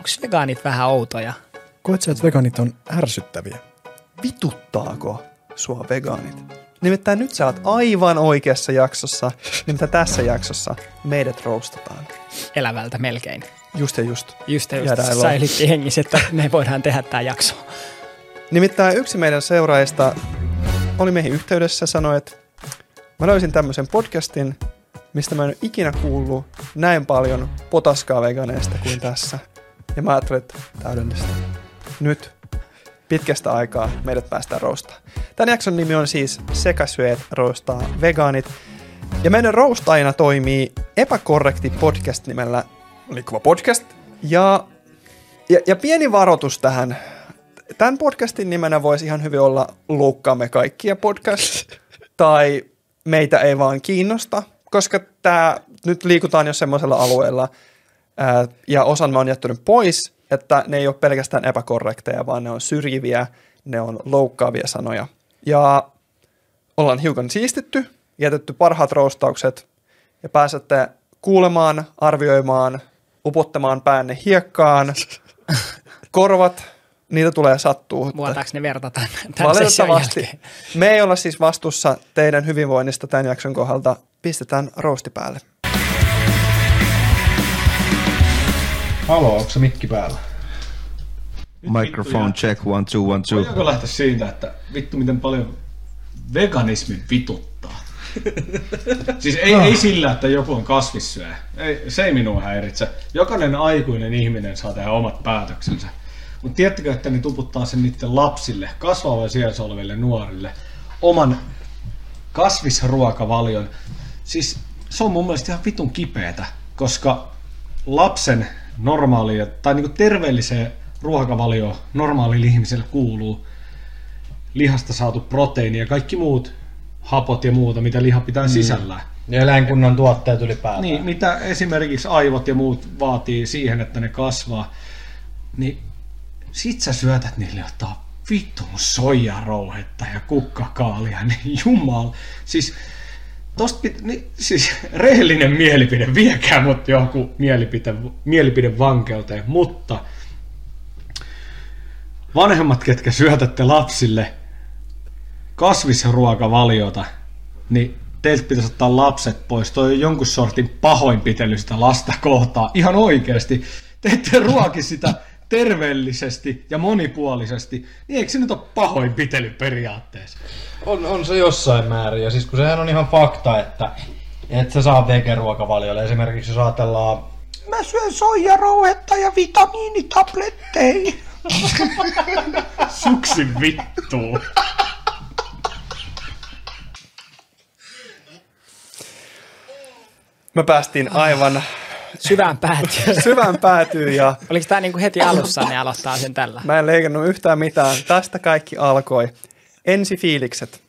onko vegaanit vähän outoja? Koet sä, että vegaanit on ärsyttäviä? Vituttaako sua vegaanit? Nimittäin nyt sä oot aivan oikeassa jaksossa, nimittäin tässä jaksossa meidät roustataan. Elävältä melkein. Just ja just. Just säilytti hengissä, että me voidaan tehdä tää jakso. Nimittäin yksi meidän seuraajista oli meihin yhteydessä ja sanoi, että mä löysin tämmöisen podcastin, mistä mä en ole ikinä kuullut näin paljon potaskaa veganeista kuin tässä. Ja mä ajattelin, että täydellistä. Nyt pitkästä aikaa meidät päästään roustaan. Tämän jakson nimi on siis Sekasyöt roustaa vegaanit. Ja meidän roustajina toimii Epäkorrekti podcast nimellä Liikkuva podcast. Ja pieni varoitus tähän. Tämän podcastin nimenä voisi ihan hyvin olla Loukkaamme kaikkia podcast. Tai Meitä ei vaan kiinnosta. Koska nyt liikutaan jo semmoisella alueella. Ja osan mä oon jättänyt pois. Että ne ei ole pelkästään epäkorrekteja, vaan ne on syrjiviä, ne on loukkaavia sanoja. Ja ollaan hiukan siistitty, jätetty parhaat roustaukset ja pääsette kuulemaan, arvioimaan, upottamaan päänne hiekkaan. Korvat, niitä tulee sattua. Vuotaako ne verta tämän valitettavasti. Me ei olla siis vastuussa teidän hyvinvoinnista tämän jakson kohdalta. Pistetään rousti päälle. Halo, onko se mikki päällä? Microphone check, 1, 2, 1, 2. Voidaanko lähteä siitä, että vittu miten paljon veganismi vituttaa? Siis ei sillä, että joku on kasvissyöjä. Se ei minua häiritse. Jokainen aikuinen ihminen saa tehdä omat päätöksensä. Mutta tiedättekö, että ne tuputtaa sen niiden lapsille, kasvavalle sieltä oleville nuorille, oman kasvisruokavalion. Siis se on mun mielestä ihan vitun kipeätä, koska lapsen normaalia tai niinku terveelliseen ruokavalioon normaalille ihmiselle kuuluu lihasta saatu proteiini ja kaikki muut hapot ja muuta, mitä liha pitää sisällään. Ja eläinkunnan tuotteet ylipäätään. Niin, mitä esimerkiksi aivot ja muut vaatii siihen, että ne kasvaa, niin sit sä syötät niille jotain vitun soijarouhetta ja kukkakaalia, niin jumala. Siis siis rehellinen mielipide, viekää mut joku mielipide vankeuteen, mutta vanhemmat, ketkä syötätte lapsille kasvisruokavaliota, niin teiltä pitäisi ottaa lapset pois. Toi on jonkun sortin pahoinpitely sitä lasta kohtaa. Ihan oikeasti. Te ette ruoki sitä terveellisesti ja monipuolisesti, niin eikö se nyt ole pahoinpitely periaatteessa? On se jossain määrin. Ja siis kun sehän on ihan fakta, että et sä saa vege-ruokavaliolle. Esimerkiksi jos ajatellaan, mä syön soijarouhetta ja vitamiinitabletteja. Suksi vittuu. Me päästiin aivan syvään päätyyn ja oliko tämä niinku heti alussa, ne aloittaa sen tällä? Mä en leikannut yhtään mitään. Tästä kaikki alkoi. Ensi fiilikset.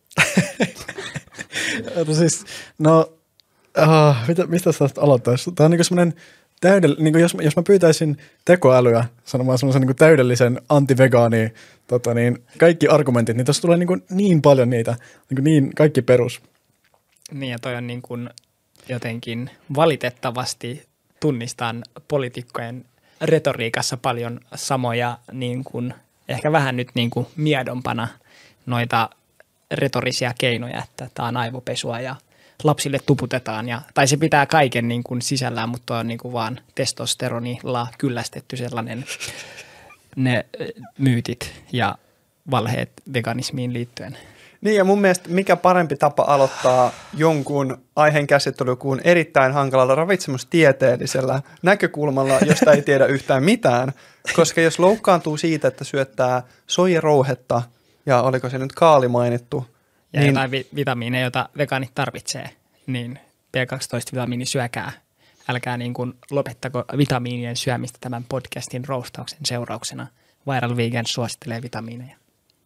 Mistä sä aloittaisi? Tämä on niinku semmoinen niinku jos mä pyytäisin tekoälyä sanomaan semmoisen niinku täydellisen anti-vegaani, kaikki argumentit, niin tuossa tulee niin paljon niitä, niin kaikki perus. Niin ja toi on niin kuin jotenkin valitettavasti tunnistan poliitikkojen retoriikassa paljon samoja niin kuin, ehkä vähän nyt niin kuin miedompana noita retorisia keinoja, että tämä on aivopesua ja lapsille tuputetaan, tai se pitää kaiken niin kuin sisällään, mutta on niin kuin vaan testosteronilla kyllästetty sellainen ne myytit ja valheet veganismiin liittyen. Niin ja mun mielestä mikä parempi tapa aloittaa jonkun aiheen käsittely kuin erittäin hankalalla ravitsemustieteellisellä näkökulmalla, josta ei tiedä yhtään mitään, koska jos loukkaantuu siitä, että syöttää soijarouhetta ja oliko se nyt kaali mainittu. Ja niin, jotain vitamiineja, joita vegaanit tarvitsee, niin B12-vitamiini syökää. Älkää niin kuin lopettako vitamiinien syömistä tämän podcastin roustauksen seurauksena. Viral Vegan suosittelee vitamiineja.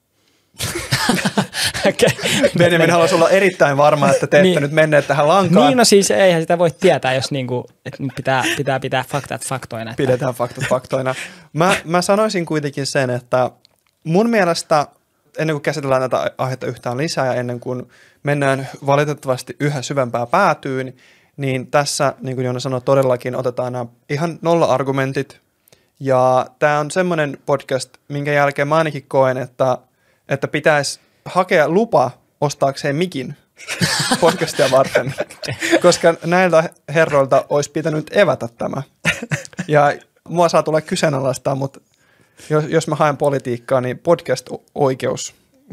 Benjamin haluaisi olla erittäin varma, että te ette nyt menneet tähän lankaan. Niin, no siis eihän sitä voi tietää, jos niinku, että nyt pitää faktat faktoina. Että pidetään faktat faktoina. Mä sanoisin kuitenkin sen, että mun mielestä ennen kuin käsitellään näitä aihetta yhtään lisää ja ennen kuin mennään valitettavasti yhä syvempää päätyyn, niin tässä, niin kuin Joona sanoi, todellakin otetaan nämä ihan nolla-argumentit Ja tämä on semmoinen podcast, minkä jälkeen mä ainakin koen, että pitäisi hakea lupa ostaakseen mikin podcastia varten, koska näiltä herroilta olisi pitänyt evätä tämä. Ja mua saa tulla kyseenalaistaa, mutta jos mä haen politiikkaa, niin podcast-oikeus.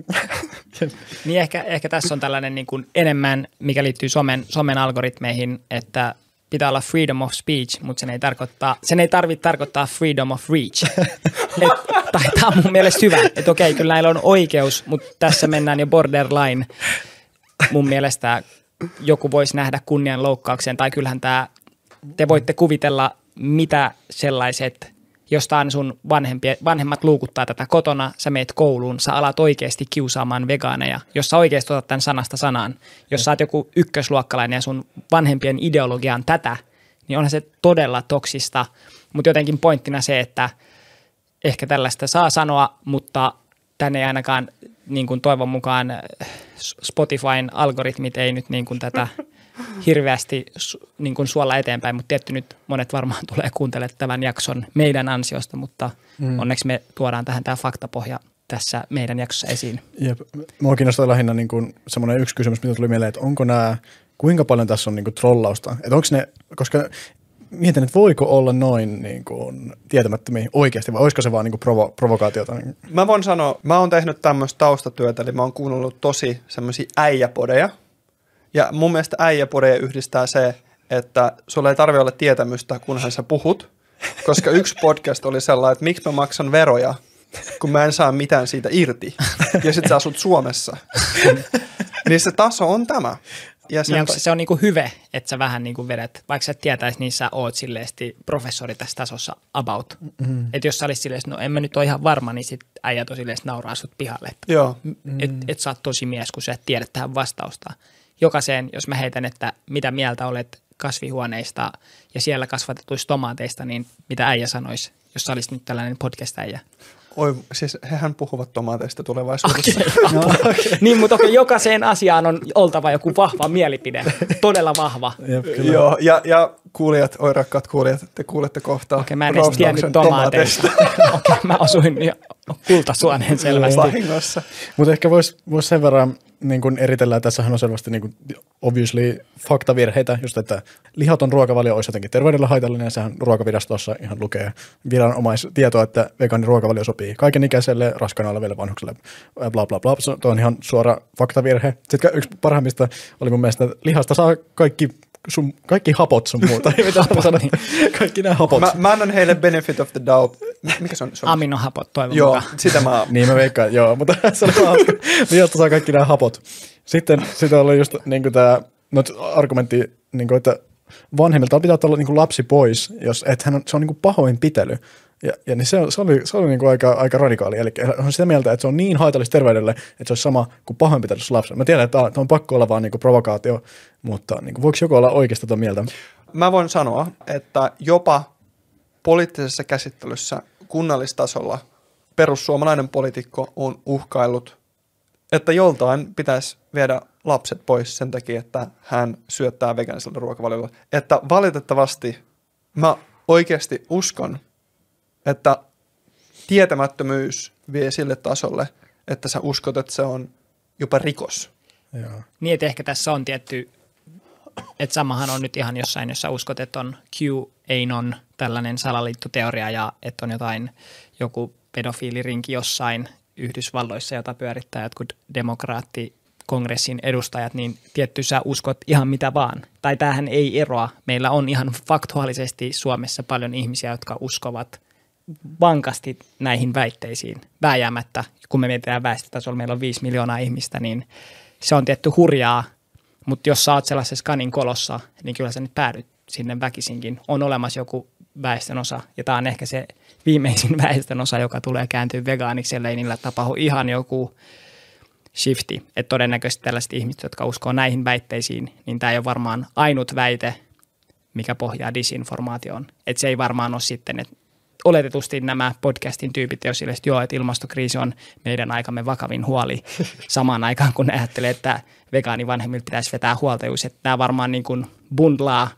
Niin ehkä tässä on tällainen niin kuin enemmän, mikä liittyy somen algoritmeihin, että pitää olla freedom of speech, mutta sen ei tarvitse tarkoittaa freedom of reach. Tämä on mun mielestä hyvä, että okei, kyllä näillä on oikeus, mutta tässä mennään jo borderline. Mun mielestä joku voisi nähdä kunnianloukkaukseen, tai kyllähän te voitte kuvitella, mitä sellaiset, jostain sun vanhemmat luukuttaa tätä kotona, sä meet kouluun, sä alat oikeasti kiusaamaan vegaaneja, jos sä oikeasti otat tämän sanasta sanaan. Jos sä oot joku ykkösluokkalainen ja sun vanhempien ideologia on tätä, niin onhan se todella toksista, mutta jotenkin pointtina se, että ehkä tällaista saa sanoa, mutta tänne ei ainakaan niin kuin toivon mukaan Spotifyn algoritmit ei nyt niin kuin tätä hirveästi niin kuin suolla eteenpäin, mutta tietty nyt monet varmaan tulee kuuntelemaan tämän jakson meidän ansiosta, mutta onneksi me tuodaan tähän tämä faktapohja tässä meidän jaksossa esiin. Jep. Mua kiinnostaa lähinnä niin kuin semmoinen yksi kysymys, mitä tuli mieleen, että onko nämä, kuinka paljon tässä on niin kuin trollausta? Että onko ne, koska mietin, että voiko olla noin niin kuin tietämättömiä oikeasti, vai olisiko se vaan niin kuin provokaatiota? Mä voin sanoa, mä oon tehnyt tämmöistä taustatyötä, eli mä oon kuunnellut tosi semmoisia äijäpodeja. Ja mun mielestä äijäpodeja yhdistää se, että sulla ei tarvitse olla tietämystä, kunhan sä puhut. Koska yksi podcast oli sellainen, että miksi mä maksan veroja, kun mä en saa mitään siitä irti. Ja sit sä asut Suomessa. Niin se taso on tämä. Ja se on niinku hyve, että sä vähän niinku vedät, vaikka sä et tietäisi, niin sä oot silleesti professori tässä tasossa about. Että jos sä olisit silleen, no en mä nyt ole ihan varma, niin sit äijät on silleen, nauraa sut pihalle. Et sä oot tosi mies, kun sä et tiedä tähän vastausta. Jokaiseen, jos mä heitän, että mitä mieltä olet kasvihuoneista ja siellä kasvatetuista tomaateista, niin mitä äijä sanoisi, jos sä olisit nyt tällainen podcast-äijä? Oi, siis hehän puhuvat tomaateista tulevaisuudessa. Okay. Niin, mutta jokaiseen asiaan on oltava joku vahva mielipide. Todella vahva. Joo, ja kuulijat, rakkaat kuulijat, te kuulette kohta. Mä en edes tiennyt tomaateista. Mä osuin kultasuoneen selvästi. Vahingossa. Mutta ehkä vois sen verran niin kun eritellään, tässähän on selvästi niin kun obviously faktavirheitä, just että lihaton ruokavalio olisi jotenkin terveydelle haitallinen, sehän ruokavirastossa ihan lukee viranomaistietoa, että vegaaniruokavalio sopii kaikenikäiselle, raskaana oleville vanhukselle, bla bla bla, se on ihan suora faktavirhe. Sitten yksi parhaimmista oli mun mielestä, että lihasta saa kaikki hapot sun muuta. Kaikki nämä hapot. Mä annan heille benefit of the doubt. Mikä se on? Aminohapot toivon mukaan. Joo, sitä mä... Niin mä veikkaan, joo, mutta se oli hauska. Lihasta saa kaikki nämä hapot. Sitten oli just niin tämä argumentti, niin kuin, että vanhemmilta pitää olla niin kuin lapsi pois, jos et se on niin kuin pahoinpitely. Ja niin se oli niin kuin aika radikaali. Eli on sitä mieltä, että se on niin haitallista terveydelle, että se olisi sama kuin pahoinpitelyssä lapsella. Mä tiedän, että tämä on pakko olla vaan niin kuin provokaatio, mutta niin kuin, voiko joku olla oikeasta tuon mieltä? Mä voin sanoa, että jopa poliittisessa käsittelyssä kunnallistasolla perussuomalainen poliitikko on uhkaillut, että joltain pitäisi viedä lapset pois sen takia, että hän syöttää vegaanisella ruokavaliolla. Että valitettavasti mä oikeasti uskon, että tietämättömyys vie sille tasolle, että sä uskot, että se on jopa rikos. Joo. Niin, että ehkä tässä on tietty, että samahan on nyt ihan jossain, jossa uskot, että on QAnon tällainen salaliittoteoria ja että on joku pedofiilirinki jossain Yhdysvalloissa, jota pyörittää jotkut demokraattikongressin edustajat, niin tietty sä uskot ihan mitä vaan. Tai tämähän ei eroa. Meillä on ihan faktuaalisesti Suomessa paljon ihmisiä, jotka uskovat vankasti näihin väitteisiin. Vääjäämättä, kun me mietitään väestötasolla, meillä on 5 miljoonaa ihmistä, niin se on tietty hurjaa, mutta jos sä oot sellaisessa kanin kolossa, niin kyllä sä nyt päädyt sinne väkisinkin. On olemassa joku väestönosa, ja tämä on ehkä se viimeisin väestönosa, joka tulee kääntyä vegaaniksi, ellei niillä tapahdu ihan joku shifti. Että todennäköisesti tällaiset ihmiset, jotka uskoo näihin väitteisiin, niin tämä ei ole varmaan ainut väite, mikä pohjaa disinformaatioon. Että se ei varmaan ole sitten, että oletetusti nämä podcastin tyypit, jos sille, että joo, että ilmastokriisi on meidän aikamme vakavin huoli samaan aikaan, kun ne ajattelee, että vegaanivanhemmilta pitäisi vetää huoltajuus. Että nämä varmaan niin kuin bundlaa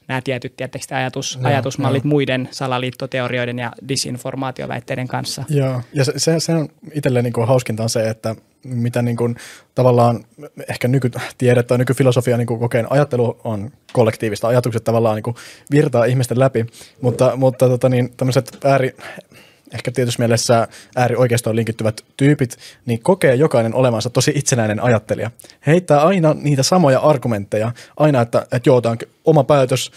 nämä tietyt ajatusmallit muiden salaliittoteorioiden ja disinformaatioväitteiden kanssa. Joo, ja se on itselleen niin kuin hauskinta on se, että mitä niin kuin tavallaan ehkä nykytiede tai nykyfilosofia niin kuin kokeen ajattelu on kollektiivista, ajatukset tavallaan niin kuin virtaa ihmisten läpi, mutta tämmöiset ehkä tietyssä mielessä äärioikeistoon linkittyvät tyypit, niin kokee jokainen olevansa tosi itsenäinen ajattelija. He heittää aina niitä samoja argumentteja, aina, että joo, tämä on oma päätös,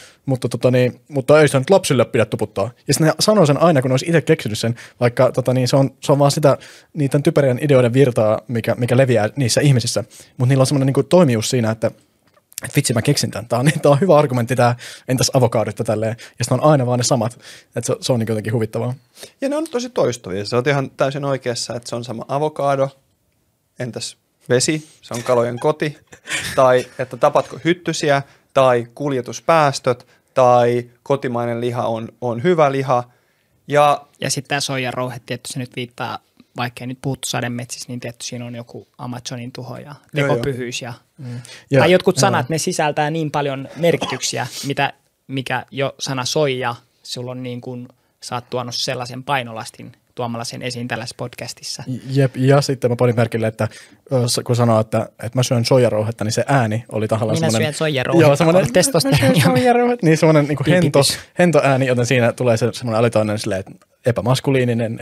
mutta ei sitä nyt lapsille pidä tuputtaa. Ja sitten ne sanoo sen aina, kun ne olisi itse keksinyt sen, vaikka se on vaan sitä niiden typerien ideoiden virtaa, mikä leviää niissä ihmisissä. Mutta niillä on semmoinen niin toimijuus siinä, että vitsi, mä keksin tämän. Tämä on hyvä argumentti, tämä entäs avokaadot tälleen. Ja sitten on aina vaan ne samat. Että se on niin jotenkin huvittavaa. Ja ne on tosi toistuvia. Se on ihan täysin oikeassa, että se on sama avokaado. Entäs vesi? Se on kalojen koti. Tai että tapatko hyttysiä? Tai kuljetuspäästöt? Tai kotimainen liha on hyvä liha? Ja sitten tämä soijarouhe, tietty se nyt viittaa, vaikka ei nyt puhuttu sademetsissä, niin tietty siinä on joku Amazonin tuho ja tekopyhyys tai jotkut sanat, ne sisältää niin paljon merkityksiä, mikä jo sana soija, sulla on niin kuin, sä oot tuonut sellaisen painolastin tuomalla sen esiin tällaisessa podcastissa. Jep, ja sitten mä panin merkille, että kun sanoo, että mä syön soijarouhetta, niin se ääni oli tahallaan semmoinen. Minä syön soijarouhetta, semmoinen testosteronia. Niin semmoinen niin hento ääni, joten siinä tulee semmoinen alitainen silleen, että epämaskuliininen,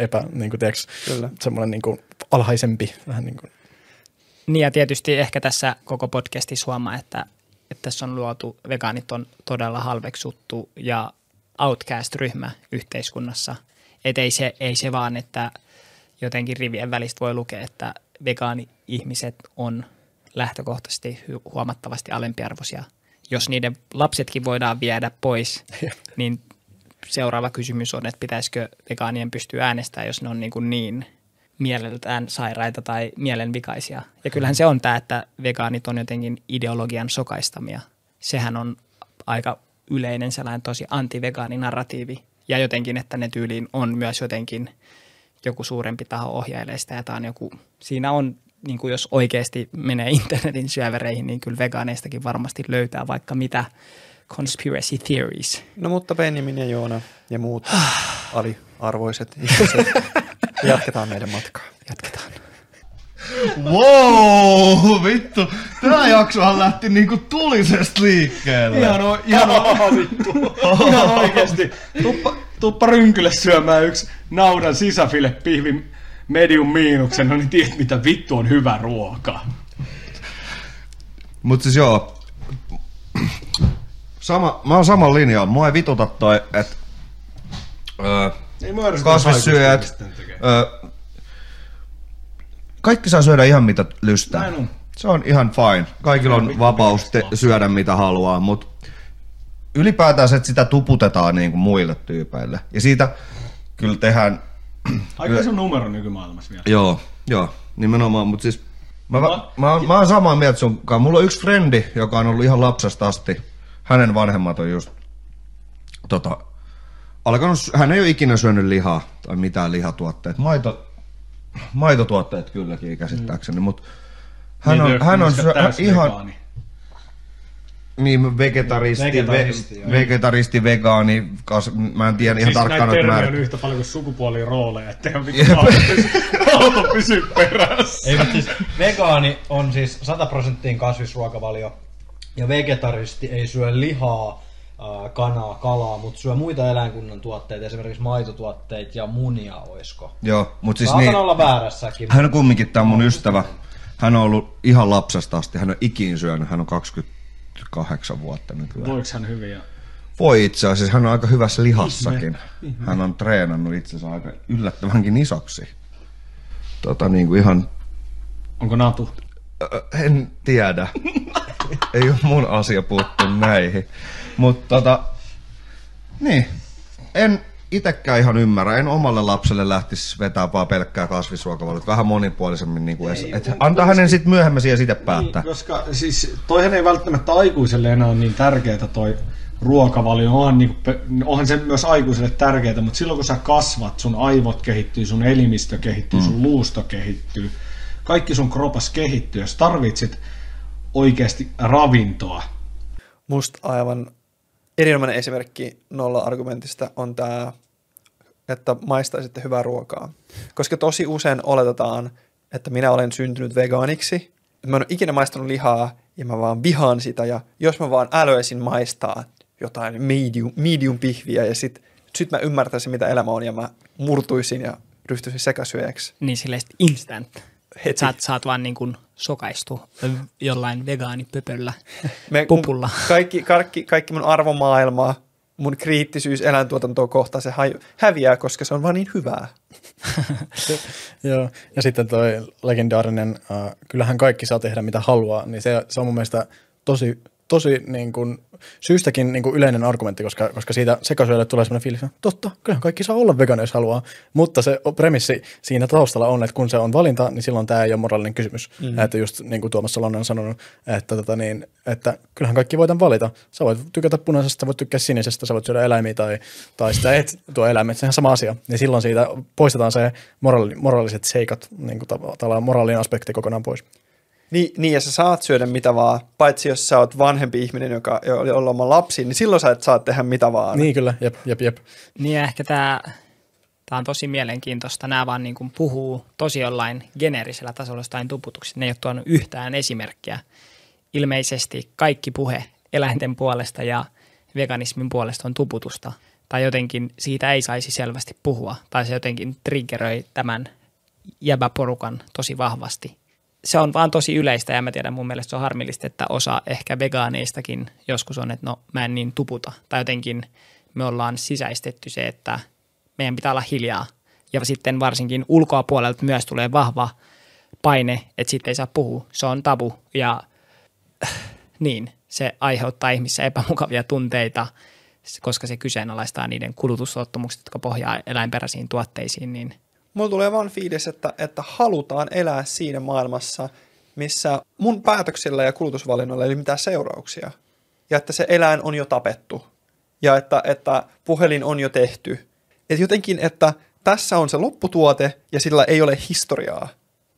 semmoinen niin kuin alhaisempi. Vähän niin kuin. Niin ja tietysti ehkä tässä koko podcastissa huomaa, että tässä on luotu, vegaanit on todella halveksuttu ja outcast-ryhmä yhteiskunnassa. Että ei se vaan, että jotenkin rivien välistä voi lukea, että vegaani-ihmiset on lähtökohtaisesti huomattavasti alempiarvoisia. Jos niiden lapsetkin voidaan viedä pois, niin seuraava kysymys on, että pitäisikö vegaanien pystyä äänestämään, jos ne on niin mieleltään sairaita tai mielenvikaisia. Ja kyllähän se on tämä, että vegaanit on jotenkin ideologian sokaistamia. Sehän on aika yleinen sellainen tosi anti-vegaani-narratiivi. Ja jotenkin, että ne tyyliin on myös jotenkin joku suurempi taho ohjailee sitä. Ja tämä on joku, siinä on, niin kuin jos oikeasti menee internetin syövereihin, niin kyllä vegaaneistakin varmasti löytää vaikka mitä conspiracy theories. No mutta Benjamin ja Joona ja muut aliarvoiset ihmiset. Jatketaan meidän matkaa. Jatketaan. Wow, vittu. Tää jaksohan lähti niinku tulisesta liikkeelle. Ihan vittu. Ihan oikeesti. Tuppa rynkylle syömään yksi naudan sisäfile pihvi medium miinuksen, no niin tiedät mitä vittu on hyvä ruoka. Mut siis joo. Mä oon saman linjalla. Mua ei vituta toi, että kasvissyöjät, kaikki saa syödä ihan mitä lystää. Se on ihan fine. Kaikilla on vapaus syödä mitä haluaa, mutta ylipäätään se, että sitä tuputetaan niin kuin muille tyypeille. Ja siitä kyllä tehdään. Aika se on numero nykymaailmassa vielä. Joo, nimenomaan. Mutta siis mä oon samaa mieltä sunkaan. Mulla on yksi frendi, joka on ollut ihan lapsesta asti. Hänen vanhemmat on just hän ei ole ikinä syönyt lihaa tai mitään lihatuotteita. Maitotuotteet kylläkin käsittääkseni, mutta hän on ihan vegaani. Niin, vegetaristi, vegaani, mä en tiedä ihan tarkkaan noita määriä. On yhtä paljon kuin sukupuolirooleja, ettei ole mikään auto pysy perässä. Ei, mutta siis vegaani on siis 100% kasvisruokavalio ja vegetaristi ei syö lihaa, kanaa, kalaa, mutta syö muita eläinkunnan tuotteita, esimerkiksi maitotuotteita ja munia, oisko? Joo, mutta siis saatan olla väärässäkin. Hän on kumminkin, tämä mun ystävä. Hän on ollut ihan lapsesta asti, hän on ikin syönyt, hän on 28 vuotta nykyään. Voiko hän hyvin? Voi itse asiassa, hän on aika hyvässä lihassakin. Hän on treenannut itsensä aika yllättävänkin isoksi. Niin kuin ihan. Onko natu? En tiedä. Ei ole mun asia puuttua näihin. Mutta niin, en itekään ihan ymmärrä. En omalle lapselle lähtisi vetää vaan pelkkää kasvisruokavaliota. Vähän monipuolisemmin. Niin kuin antaa hänen sitten myöhemmin siihen sitten päättää. Niin, koska siis toihan ei välttämättä aikuiselle enää ole niin tärkeää toi ruokavalio. Onhan se myös aikuiselle tärkeää, mutta silloin kun sä kasvat, sun aivot kehittyy, sun elimistö kehittyy, sun luusto kehittyy. Kaikki sun kropas kehittyy. Jos tarvitset oikeasti ravintoa. Musta aivan erinomainen esimerkki nolla-argumentista on tämä, että maistaisitte hyvää ruokaa. Koska tosi usein oletetaan, että minä olen syntynyt vegaaniksi, että mä en ole ikinä maistanut lihaa ja mä vaan vihaan sitä ja jos mä vaan älöisin maistaa jotain medium pihviä ja sit mä ymmärtäisin, mitä elämä on ja mä murtuisin ja ryhtyisin sekasyöjäksi. Niin silleen instant. Heti. Saat vaan niin kuin sokaistu jollain vegaanipöpöllä, Me- pupulla. Kaikki mun arvomaailma, mun kriittisyys eläintuotantoa kohtaan, se häviää, koska se on vaan niin hyvää. Joo, ja sitten toi legendaarinen, kyllähän kaikki saa tehdä mitä haluaa, niin se on mun mielestä tosi niin kuin, syystäkin niin kuin yleinen argumentti, koska siitä sekasyöjälle tulee sellainen fiilis, että totta, kyllähän kaikki saa olla vegaani, jos haluaa, mutta se premissi siinä taustalla on, että kun se on valinta, niin silloin tämä ei ole moraalinen kysymys. Että just niin kuin Tuomas Salonen on sanonut, että kyllähän kaikki voidaan valita. Sä voit tykätä punaisesta, sä voit tykkää sinisestä, sä voit syödä eläimiä tai sitä et tuo eläimet, se on sama asia. Niin silloin siitä poistetaan se moraaliset seikat, niin kuin tavallaan moraalinen aspekti kokonaan pois. Niin, ja sä saat syödä mitä vaan, paitsi jos sä oot vanhempi ihminen, jolla on lapsi, niin silloin sä et saa tehdä mitä vaan. Niin kyllä, jep. Niin ja ehkä tämä on tosi mielenkiintoista. Nämä vaan niin kuin puhuu tosi jollain geneerisellä tasolla jostain tuputuksista. Ne ei ole tuonut yhtään esimerkkiä. Ilmeisesti kaikki puhe eläinten puolesta ja veganismin puolesta on tuputusta. Tai jotenkin siitä ei saisi selvästi puhua. Tai se jotenkin triggeröi tämän jäbäporukan tosi vahvasti. Se on vaan tosi yleistä ja mä tiedän, mun mielestä se on harmillista, että osa ehkä vegaaneistakin joskus on, että no mä en niin tuputa. Tai jotenkin me ollaan sisäistetty se, että meidän pitää olla hiljaa. Ja sitten varsinkin ulkopuolelta myös tulee vahva paine, että sitten ei saa puhua. Se on tabu ja niin, se aiheuttaa ihmisissä epämukavia tunteita, koska se kyseenalaistaa niiden kulutustottumukset, jotka pohjaa eläinperäisiin tuotteisiin, niin Mulla tulee vaan fiilis, että halutaan elää siinä maailmassa, missä mun päätöksillä ja kulutusvalinnoilla ei ole mitään seurauksia. Ja että se eläin on jo tapettu. Ja että puhelin on jo tehty. Et jotenkin, että tässä on se lopputuote ja sillä ei ole historiaa.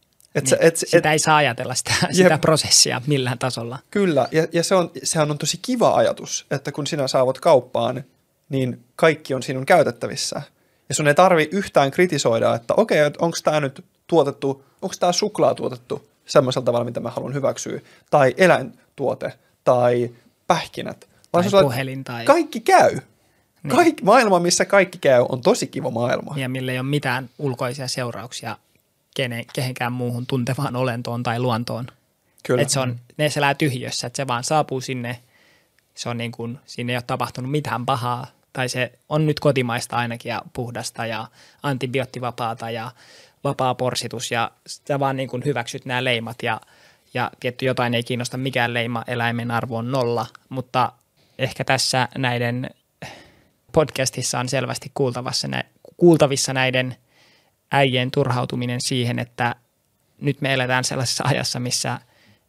Sitä ei saa ajatella sitä prosessia millään tasolla. Kyllä, ja sehän on tosi kiva ajatus, että kun sinä saavut kauppaan, niin kaikki on sinun käytettävissä. Ja sun ei tarvi yhtään kritisoida, että okei, onko tämä nyt tuotettu, onko tämä suklaa tuotettu semmoisella tavalla, mitä mä haluan hyväksyä, tai eläintuote, tai pähkinät. Tai puhelin. Tai kaikki käy. Niin. Maailma, missä kaikki käy, on tosi kiva maailma. Ja millä ei ole mitään ulkoisia seurauksia kehenkään muuhun tuntevaan olentoon tai luontoon. Kyllä. Että ne elää tyhjössä, että se vaan saapuu sinne, se on niin kuin, siinä ei ole tapahtunut mitään pahaa, tai se on nyt kotimaista ainakin ja puhdasta ja antibioottivapaata ja vapaa porsitus ja sä vaan niin kuin hyväksyt nämä leimat ja tietty jotain ei kiinnosta mikään leima, eläimen arvo on 0, mutta ehkä tässä näiden podcastissa on selvästi kuultavissa näiden äijien turhautuminen siihen, että nyt me eletään sellaisessa ajassa, missä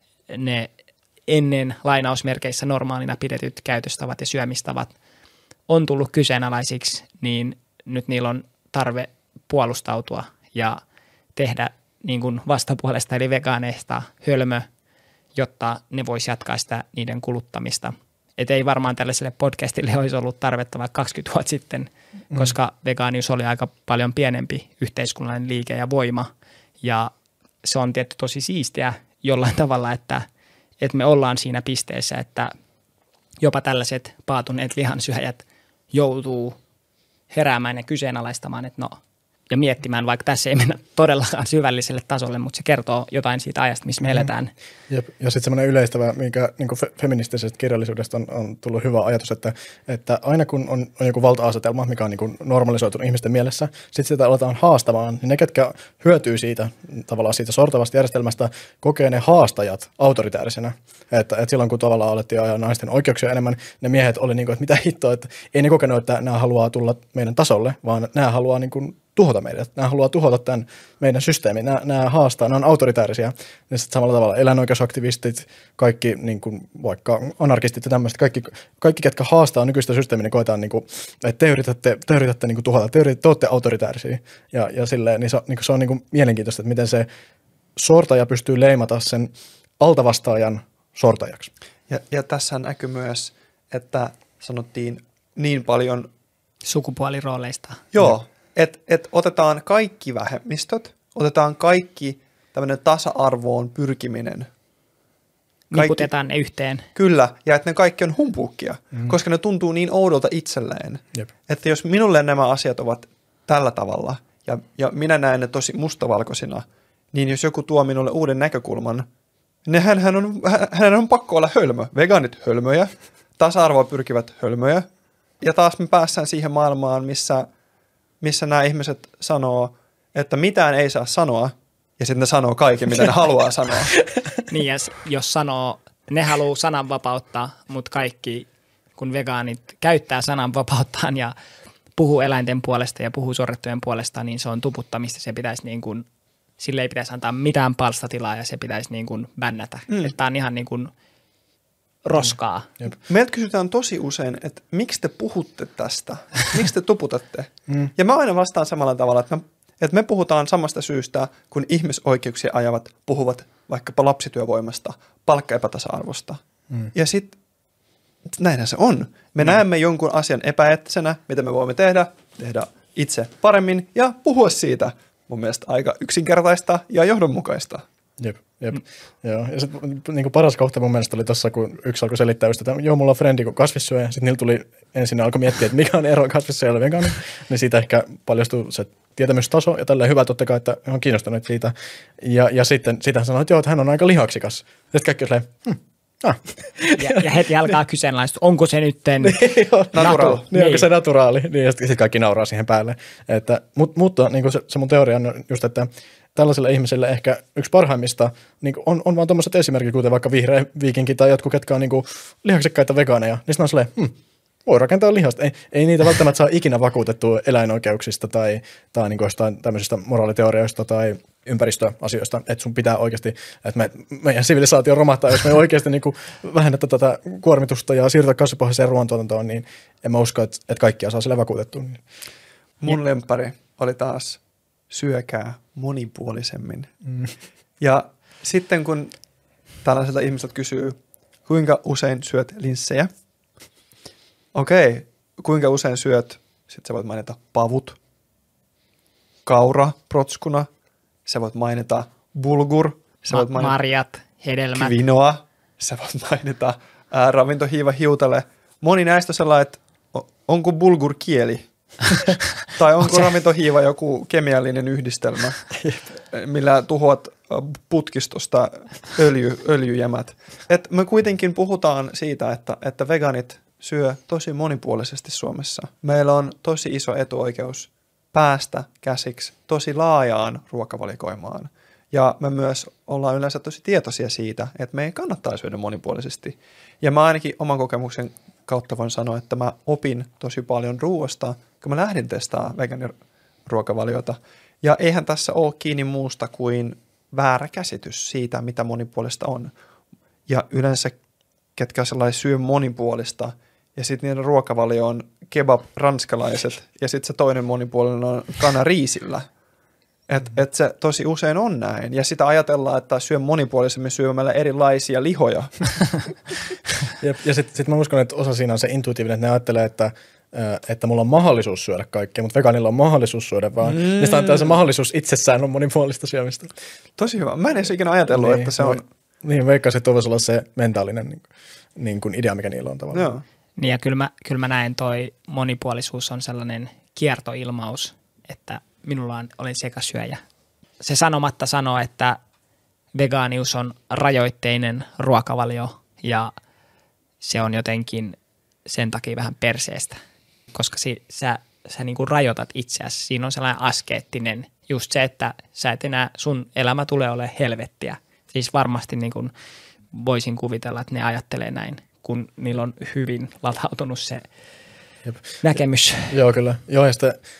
ne ennen lainausmerkeissä normaalina pidetyt käytöstavat ja syömistavat on tullut kyseenalaisiksi, niin nyt niillä on tarve puolustautua ja tehdä niin kuin vastapuolesta eli vegaaneista hölmö, jotta ne voisi jatkaa sitä niiden kuluttamista. Et ei varmaan tällaiselle podcastille olisi ollut tarvetta vaikka 20 vuotta sitten, koska vegaanius oli aika paljon pienempi yhteiskunnallinen liike ja voima. Ja se on tietty tosi siistiä jollain tavalla, että me ollaan siinä pisteessä, että jopa tällaiset paatuneet lihansyöjät joutuu heräämään ja kyseenalaistamaan, että no, ja miettimään, vaikka tässä ei mennä todellakaan syvälliselle tasolle, mutta se kertoo jotain siitä ajasta, missä me eletään. Ja sitten semmoinen yleistävä, minkä niin feministisestä kirjallisuudesta on tullut hyvä ajatus, että aina kun on joku valta-asetelma, mikä on niin normalisoitunut ihmisten mielessä, sitten sitä aletaan haastamaan, niin ne, ketkä hyötyy siitä tavallaan siitä sortavasta järjestelmästä, kokee ne haastajat autoritäärisenä. Että silloin, kun tavallaan alettiin ajaa naisten oikeuksia enemmän, ne miehet oli niin kuin, että mitä hittoa, että ei ne kokenut, että nämä haluaa tulla meidän tasolle, vaan nämä haluaa niin kuin tuhota meidät. Nämä haluaa tuhota tämän meidän systeemin. Nämä haastaa, nämä on autoritäärisiä. Ja sitten samalla tavalla eläinoikeusaktivistit, kaikki niin kuin vaikka anarkistit ja tämmöiset, kaikki ketkä haastaa nykyistä systeemiä, niin koetaan, niin kuin, että te yritätte niin kuin tuhota, te olette autoritäärisiä. Ja silleen, niin se on niin kuin mielenkiintoista, että miten se sortaja pystyy leimata sen altavastaajan sortajaksi. Ja tässä näkyy myös, että sanottiin niin paljon, Sukupuolirooleista. joo, että otetaan kaikki vähemmistöt, otetaan kaikki tämmöinen tasa-arvoon pyrkiminen. Niputetaan ne yhteen. Kyllä, ja että ne kaikki on humpuukia, koska ne tuntuu niin oudolta itselleen. Jep. Että jos minulle nämä asiat ovat tällä tavalla, ja minä näen ne tosi mustavalkoisina, niin jos joku tuo minulle uuden näkökulman, niin hän on pakko olla hölmö. Vegaanit hölmöjä, tasa-arvoa pyrkivät hölmöjä, ja taas me päässään siihen maailmaan, missä nämä ihmiset sanoo, että mitään ei saa sanoa, ja sitten ne sanoo kaiken, mitä ne haluaa sanoa. Niin, ja jos sanoo, ne haluaa sananvapautta, mutta kaikki, kun vegaanit käyttää sananvapauttaan ja puhuu eläinten puolesta ja puhuu sorrettujen puolesta, niin se on tuputtamista. Se pitäisi niin kuin, sille ei pitäisi antaa mitään palstatilaa ja se pitäisi niin kuin bännätä. Että tämä on ihan niin kuin roskaa. Meiltä kysytään tosi usein, että miksi te puhutte tästä? Miksi te tuputatte? Ja mä aina vastaan samalla tavalla, että me puhutaan samasta syystä, kun ihmisoikeuksia ajavat puhuvat vaikkapa lapsityövoimasta, palkkaepätasa-arvosta. Ja sitten näinhän se on. Me näemme jonkun asian epäeettisenä, mitä me voimme tehdä itse paremmin ja puhua siitä. Mun mielestä aika yksinkertaista ja johdonmukaista. Jep. Joo. Ja sit, niin paras kohta mun mielestä oli tuossa, kun yksi alkoi selittää just, että joo, mulla on frendi kuin kasvissyöjä. Sitten niillä tuli ensin alkoi miettiä, että mikä on ero kasvissyöjä ja vegaani. Niin siitä ehkä paljastui se tietämystaso ja tälleen hyvä totta kai, että on kiinnostunut siitä. Ja sitten hän sanoi, että joo, että hän on aika lihaksikas. Sitten kaikki on Ja heti alkaa kyseenalaistua, onko se nytten Naturaali. Niin, onko se naturaali? Niin, ja sitten kaikki nauraa siihen päälle. Mutta niin se mun teoria on just, että tällaisille ihmisille ehkä yksi parhaimmista niin on vaan tuommoiset esimerkit, kuten vaikka vihreä viikinki tai jotkut, ketkä on niin lihaksekkaita vegaaneja. Niin sitten on silleen, voi rakentaa lihasta. Ei niitä välttämättä saa ikinä vakuutettua eläinoikeuksista tai niin jostain tämmöisistä moraaliteorioista tai ympäristöasioista, että sun pitää oikeasti, että meidän sivilisaatio romahtaa, jos me oikeasti niin vähennettä tätä kuormitusta ja siirrytä kasvipohjaiseen ruoantuotantoon, niin en mä usko, että kaikkia saa sille vakuutettua. Mun lemppari oli taas syökää monipuolisemmin. Ja sitten kun tällaiselta ihmiseltä kysyy, kuinka usein syöt linssejä? Okei, kuinka usein syöt? Sitten sä voit mainita pavut, kaura protskuna, sä voit mainita bulgur, sä voit mainita marjat, hedelmät. kvinoa, sä voit mainita ravintohiiva hiutale. Moni näistä on sellainen, että onko bulgur kieli? Tai onko ravintohiiva joku kemiallinen yhdistelmä, millä tuhoat putkistosta öljyjämät. Et me kuitenkin puhutaan siitä, että vegaanit syö tosi monipuolisesti Suomessa. Meillä on tosi iso etuoikeus päästä käsiksi tosi laajaan ruokavalikoimaan. Ja me myös ollaan yleensä tosi tietoisia siitä, että meidän kannattaa syödä monipuolisesti. Ja mä ainakin oman kokemuksen kautta voin sanoa, että mä opin tosi paljon ruoasta, kun mä lähdin testaamaan vegaaniruokavaliota. Ja eihän tässä ole kiinni muusta kuin väärä käsitys siitä, mitä monipuolista on. Ja yleensä ketkä sellainen syö monipuolista, ja sitten niiden ruokavalio on kebab ranskalaiset, ja sitten se toinen monipuolinen on kana riisillä. Et se tosi usein on näin. Ja sitä ajatellaan, että syö monipuolisemmin syömällä erilaisia lihoja. Ja sitten mä uskon, että osa siinä on se intuitiivinen, että ne ajattelee, että mulla on mahdollisuus syödä kaikkea, mutta vegaanilla on mahdollisuus syödä vaan. Mistä antaa se mahdollisuus itsessään on monipuolista syömistä. Tosi hyvä. Mä en edes ikinä ajatellut, että se on... Niin, veikkasin, että voisi olla se mentaalinen niin kuin idea, mikä niillä on tavallaan. Joo. Niin ja kyllä mä näen toi monipuolisuus on sellainen kiertoilmaus, että olen sekasyöjä. Se sanomatta sanoo, että vegaanius on rajoitteinen ruokavalio ja se on jotenkin sen takia vähän perseestä, koska sä niin kuin rajoitat itseäsi. Siinä on sellainen askeettinen, just se, että sä et enää, sun elämä tulee olemaan helvettiä. Siis varmasti niin kuin voisin kuvitella, että ne ajattelee näin, kun niillä on hyvin latautunut se näkemys. Joo, kyllä. Joo, ja sitten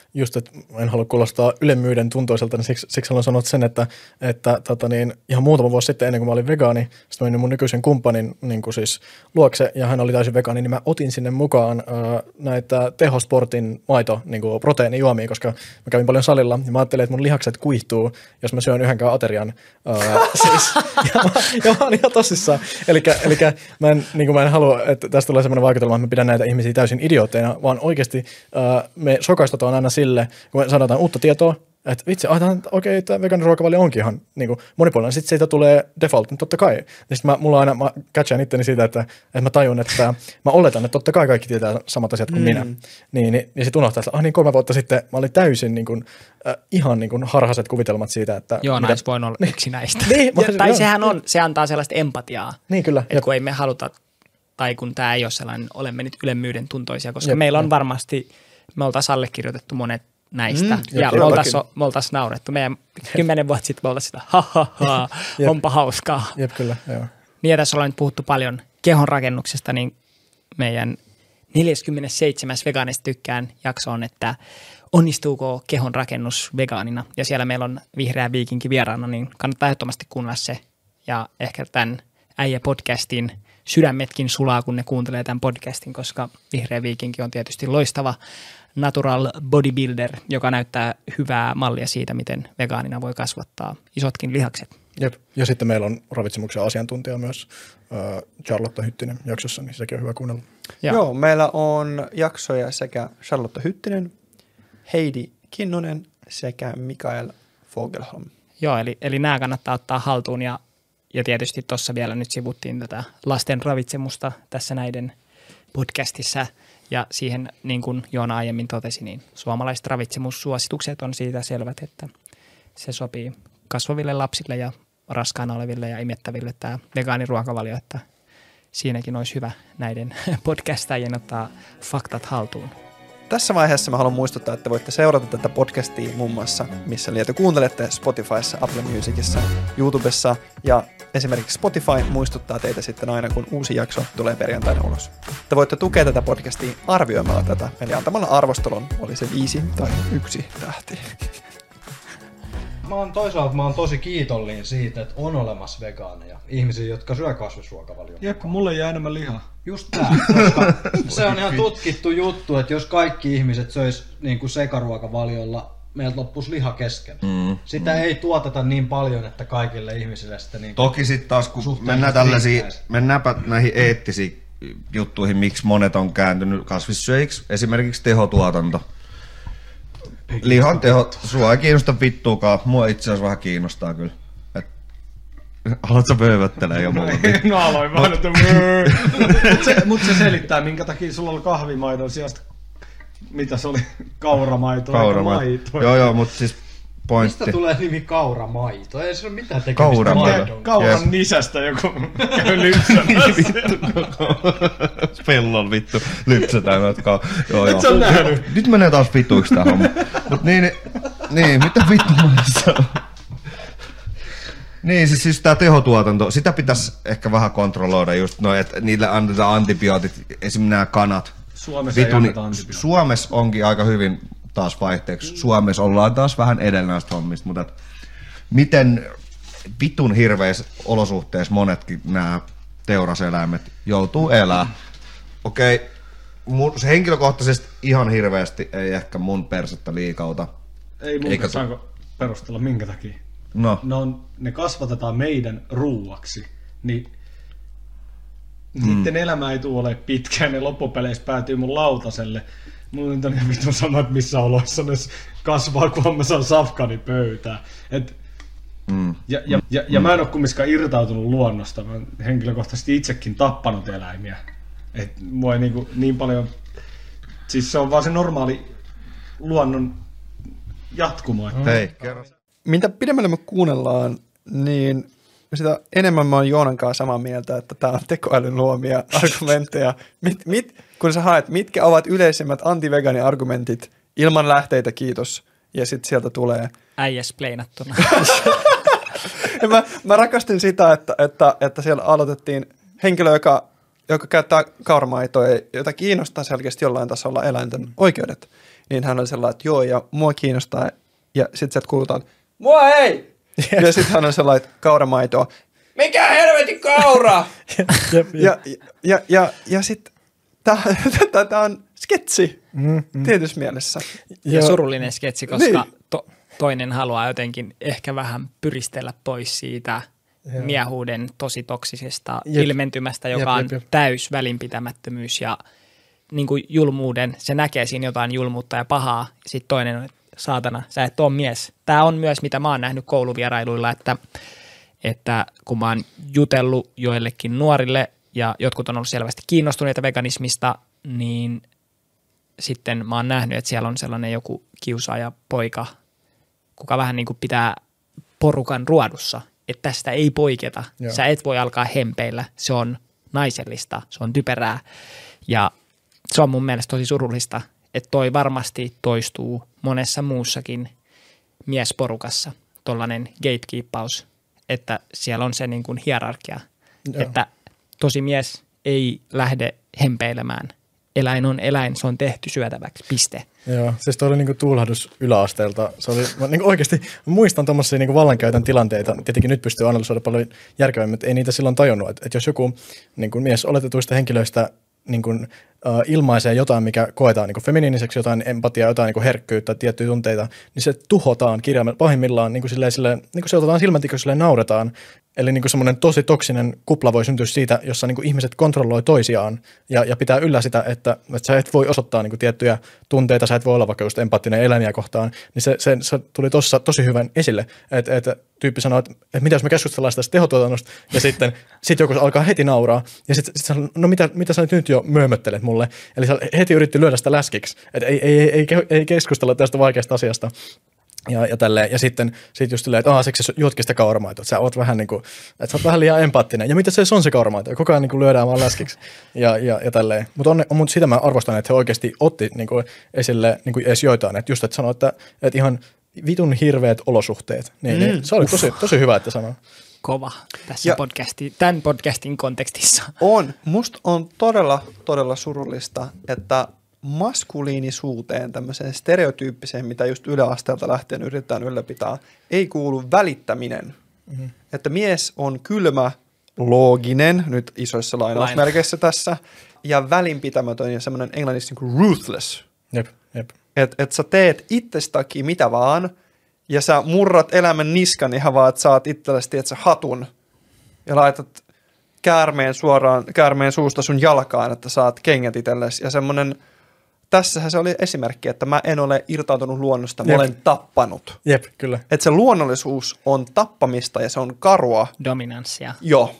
just, että en halua kuulostaa ylemmyyden tuntoiselta, niin siksi haluan sanoa sen, että ihan muutama vuosi sitten ennen kuin mä olin vegaani, sitten menin mun nykyisen kumppanin niin kuin siis luokse ja hän oli täysin vegaani, niin mä otin sinne mukaan näitä tehosportin maito, niin kuin proteiinijuomia, koska mä kävin paljon salilla ja mä ajattelin, että mun lihakset kuihtuu, jos mä syön yhdenkään aterian. Siis, ja mä oon ihan tosissaan. Eli mä en halua, että tästä tulee sellainen vaikutelma, että mä pidän näitä ihmisiä täysin idiootteina, vaan oikeasti me sokaistutaan aina sille, kun me sanotaan uutta tietoa, että vitsi, okei, tämä vegaaniruokavalio onkin ihan niin kuin monipuolinen. Sitten siitä tulee default, niin totta kai. Ja sitten mä catchaan itteni siitä, että mä tajun, että mä oletan, että totta kai kaikki tietää samat asiat kuin minä. Niin sitten unohtaa, että 3 vuotta sitten mä olin täysin niin kuin, ihan niin kuin harhaiset kuvitelmat siitä, että... Joo, olisi voinut olla yksi näistä. Niin, tai sehän on, se antaa sellaista empatiaa. Niin kyllä. Että kun ei me haluta, tai kun tämä ei ole sellainen, olemme nyt ylemmyyden tuntoisia, koska meillä on varmasti, me oltaisiin allekirjoitettu monet näistä. Ja me oltaisiin naurettu. Meidän 10 vuotta sitten me oltaisiin sitä, ha, onpa hauskaa. Jep, kyllä, joo. Niin ja tässä ollaan nyt puhuttu paljon kehonrakennuksesta, niin meidän 47. vegaanista tykkään jakso on, että onnistuuko kehonrakennus vegaanina. Ja siellä meillä on Vihreä Viikinki vieraana, niin kannattaa ehdottomasti kuunnella se. Ja ehkä tämän Äijä-podcastin sydämetkin sulaa, kun ne kuuntelee tämän podcastin, koska Vihreä Viikinki on tietysti loistava natural bodybuilder, joka näyttää hyvää mallia siitä, miten vegaanina voi kasvattaa isotkin lihakset. Jep. Ja sitten meillä on ravitsemuksen asiantuntija myös Charlotte Hyttinen jaksossa, niin sekin on hyvä kuunnella. Joo, meillä on jaksoja sekä Charlotte Hyttinen, Heidi Kinnunen sekä Mikael Fogelholm. Joo, eli nämä kannattaa ottaa haltuun ja tietysti tuossa vielä nyt sivuttiin tätä lasten ravitsemusta tässä näiden podcastissa. Ja siihen, niin kuin Joona aiemmin totesi, niin suomalaiset ravitsemussuositukset on siitä selvät, että se sopii kasvaville lapsille ja raskaana oleville ja imettäville tämä vegaaniruokavalio, että siinäkin olisi hyvä näiden podcastajien ottaa faktat haltuun. Tässä vaiheessa mä haluan muistuttaa, että voitte seurata tätä podcastia muun muassa, missä liety kuuntelette Spotifyssa, Apple Musicissa, YouTubessa ja esimerkiksi Spotify muistuttaa teitä sitten aina, kun uusi jakso tulee perjantaina ulos. Te voitte tukea tätä podcastia arvioimalla tätä, eli antamalla arvostelun, oli se 5 tai 1 tähti. Mä oon tosi kiitollinen siitä, että on olemassa vegaaneja, ihmisiä, jotka syö kasvisruokavaliota. Jep, kun mulle jää enemmän lihaa. Just tää, koska se on ihan tutkittu juttu, että jos kaikki ihmiset söis niin kuin sekaruokavaliolla, meiltä loppuisi liha kesken. Sitä ei tuoteta niin paljon, että kaikille ihmisille sitä niin. Toki sitten taas, kun mennäänpä näihin eettisiin juttuihin, miksi monet on kääntynyt kasvissyöjiksi, esimerkiksi tehotuotanto. Lihan tehot, sua ei kiinnosta vittuukaan, mua itse asiassa vähän kiinnostaa kyllä. Haluatko vöövöttelee jo mulle? No aloin vaan, että Mutta se selittää, minkä takia sulla oli kahvimaidon sijasta, mitä se oli, kauramaito. Joo, mutta siis pointti. Mistä tulee nimi kauramaito? Ei se ole mitään tekemistä maidon. Kauran nisästä joku käy lypsämässä. Pellon vittu lypsätään. Et sä on nähnyt. Nyt menee taas vituiksi tää homma. Mut niin, mitä vittu mä sanon? Niin, siis tää tehotuotanto, sitä pitäisi ehkä vähän kontrolloida just noin, että niille annetaan antibiootit, esimerkiksi nämä kanat. Suomessa ei anneta antibiootit. Suomessa onkin aika hyvin taas vaihteeksi. Suomessa ollaan taas vähän edellä näistä hommista, mutta miten vitun hirveissä olosuhteissa monetkin nämä teuraseläimet joutuu elämään. Okei, se henkilökohtaisesti ihan hirveästi ei ehkä mun persettä liikauta. Ei mun saanko perustella minkä takia? No. Ne kasvatetaan meidän ruuaksi, niin niiden elämä ei tule ole pitkään, ne loppupeleissä päätyy mun lautaselle. Mulla on niin vitun sama, että missä oloissa ne kasvaa, kun mä saan safkani pöytään. Ja mä en ole kumminkaan irtautunut luonnosta, mä oon henkilökohtaisesti itsekin tappanut eläimiä. Et mua ei niin paljon, siis se on vaan se normaali luonnon jatkumo. Hei, kerro. Mitä pidemmälle me kuunnellaan, niin sitä enemmän mä oon Joonan kanssa samaa mieltä, että tää on tekoälyn luomia argumentteja. Kun sä haet, mitkä ovat yleisimmät anti-vegaani-argumentit ilman lähteitä, kiitos, ja sitten sieltä tulee... Äijäsplainattuna. mä rakastin sitä, että siellä aloitettiin henkilö, joka käyttää kauramaitoa, jota kiinnostaa selkeästi jollain tasolla eläinten oikeudet. niin hän oli sellainen, että joo, ja mua kiinnostaa. Ja sitten sieltä kuulutaan, mua ei! Ja sitten hän on sellainen, että kauramaitoa. Mikä helvetin kaura? ja sitten tämä on sketsi tietyssä mielessä. Ja surullinen sketsi, koska toinen haluaa jotenkin ehkä vähän pyristellä pois siitä miehuuden tosi toksisesta ilmentymästä, joka on täys välinpitämättömyys ja niin kuin julmuuden. Se näkee siinä jotain julmuutta ja pahaa. Sitten toinen on, että saatana, sä et ole mies. Tämä on myös, mitä mä oon nähnyt kouluvierailuilla, että kun mä oon jutellut joillekin nuorille ja jotkut on ollut selvästi kiinnostuneita veganismista, niin sitten mä oon nähnyt, että siellä on sellainen joku kiusaaja poika, kuka vähän niin kuin pitää porukan ruodussa, että tästä ei poiketa. Joo. Sä et voi alkaa hempeillä, se on naisellista, se on typerää ja se on mun mielestä tosi surullista, että toi varmasti toistuu monessa muussakin miesporukassa, tollainen gatekeepaus, että siellä on se niin kuin hierarkia, että tosi mies ei lähde hempeilemään. Eläin on eläin, se on tehty syötäväksi, piste. Joo, siis toi oli niinku tuulahdus yläasteelta. Se oli, mä niinku oikeasti muistan tommosia niinku vallankäytön tilanteita. Tietenkin nyt pystyy analysoida paljon järkevämmin, mutta ei niitä silloin tajunnut. Että jos joku niinku mies oletetuista henkilöistä niinku, ilmaisee jotain, mikä koetaan niinku feminiiniseksi, jotain empatiaa, jotain niinku herkkyyttä, tiettyjä tunteita, niin se tuhotaan kirjaimella pahimmillaan, niinku se otetaan silmätikuksi, nauretaan. Eli niinku semmoinen tosi toksinen kupla voi syntyä siitä, jossa niinku ihmiset kontrolloi toisiaan ja pitää yllä sitä, että sä et voi osoittaa niinku tiettyjä tunteita, sä et voi olla vaikka just empaattinen eläimiä kohtaan, niin se tuli tuossa tosi hyvän esille, että tyyppi sanoo, että mitä jos me keskustellaan tästä tehotuotannosta, ja sitten joku alkaa heti nauraa, ja sitten sanoo, no mitä sä nyt jo möömöttelet mulle, eli sä heti yritti lyödä sitä läskiksi, että ei keskustella tästä vaikeasta asiasta. Ja tälleen, ja sitten just silleen, että siksi sä juotkin sitä kauramaitoa, että sä oot vähän niinku, että sä oot vähän liian empaattinen. Ja mitä se on se kauramaito? Koko ajan niinku lyödään vaan läskiksi ja tälleen. Mutta sitä mä arvostan, että he oikeasti otti niinku esille niinku edes joitain, että just että sanoo, että ihan vitun hirveät olosuhteet. Niin, se oli tosi hyvä, että sanoo. Kova tässä tämän podcastin kontekstissa. Musta on todella surullista, että maskuliinisuuteen, tämmöiseen stereotyyppiseen, mitä just yläasteelta lähtien yritetään ylläpitää, ei kuulu välittäminen. Mm-hmm. Että mies on kylmä, looginen, nyt isoissa lainausmerkeissä tässä, ja välinpitämätön ja semmoinen englanniksi niin kuin ruthless. Jep. Että sä teet itsestäkin mitä vaan, ja sä murrat elämän niskan ihan vaan, että saat itsellesi hatun, ja laitat käärmeen suusta sun jalkaan, että saat kengät itsellesi, ja semmoinen. Tässähän se oli esimerkki, että mä en ole irtautunut luonnosta, mä olen tappanut. Jep, kyllä. Että se luonnollisuus on tappamista ja se on karua. Dominanssia. Joo.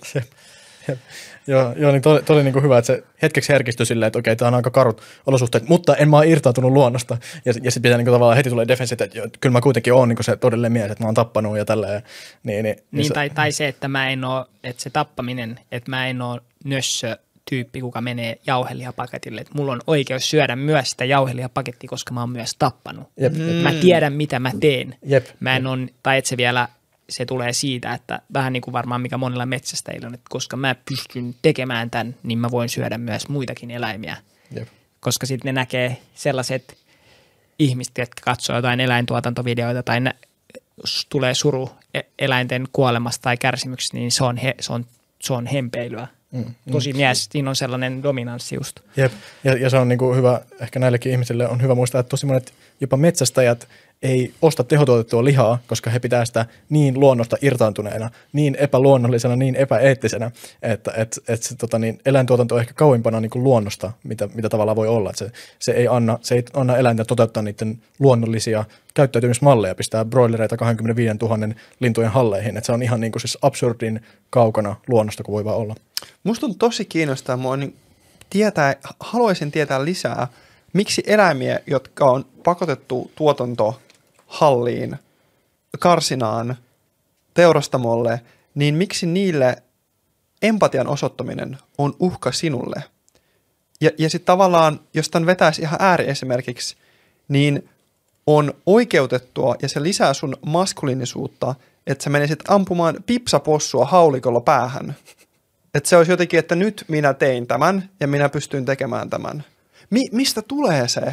Joo, niin toi oli niinku hyvä, että se hetkeksi herkistyi silleen, että okei, tää on aika karut olosuhteet, mutta en mä ole irtautunut luonnosta. Ja sitten pitää niinku tavallaan heti tulee defenssit, että kyllä mä kuitenkin oon niinku se todellinen mies, että mä oon tappanut ja tälleen. Tai se, että mä en oo, että se tappaminen, että mä en oo nössö tyyppi, kuka menee jauhelihapaketille. Että mulla on oikeus syödä myös sitä jauhelihapakettia, koska mä oon myös tappanut. Mä tiedän, mitä mä teen. Mä en on, tai että se vielä, se tulee siitä, että vähän niin kuin varmaan mikä monilla metsästäjillä on, että koska mä pystyn tekemään tämän, niin mä voin syödä myös muitakin eläimiä. Koska sitten ne näkee sellaiset ihmiset, jotka katsoo jotain eläintuotantovideoita tai tulee suru eläinten kuolemasta tai kärsimyksestä, niin se on hempeilyä. Tosi mies, siinä on sellainen dominanssi just. Jep, ja se on niinku hyvä, ehkä näillekin ihmisille on hyvä muistaa, että tosi monet jopa metsästäjät ei osta tehotuotettua lihaa, koska he pitää sitä niin luonnosta irtaantuneena, niin epäluonnollisena, niin epäeettisenä, että eläintuotanto on ehkä kauimpana niin kuin luonnosta, mitä tavallaan voi olla. Että se ei anna eläintä toteuttaa niiden luonnollisia käyttäytymismalleja, pistää broilereita 25 000 lintujen halleihin. Että se on ihan niin kuin siis absurdin kaukana luonnosta kuin voi vaan olla. Musta on tosi kiinnostavaa, haluaisin tietää lisää, miksi eläimiä, jotka on pakotettu tuotantohalliin, karsinaan, teurastamolle, niin miksi niille empatian osoittaminen on uhka sinulle? Ja sitten tavallaan, jos tämän vetäisi ihan ääriesimerkiksi, niin on oikeutettua ja se lisää sun maskuliinisuutta, että sä menisit ampumaan pipsapossua haulikolla päähän. Että se olisi jotenkin, että nyt minä tein tämän ja minä pystyn tekemään tämän. Mistä tulee se?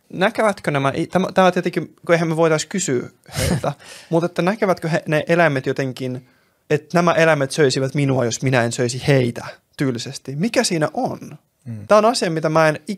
näkevätkö tämä tietenkin, kun eihän me voitaisiin kysyä heiltä, mutta että näkevätkö ne eläimet jotenkin, että nämä eläimet söisivät minua, jos minä en söisi heitä tyylisesti. Mikä siinä on? Tämä on asia, mitä mä en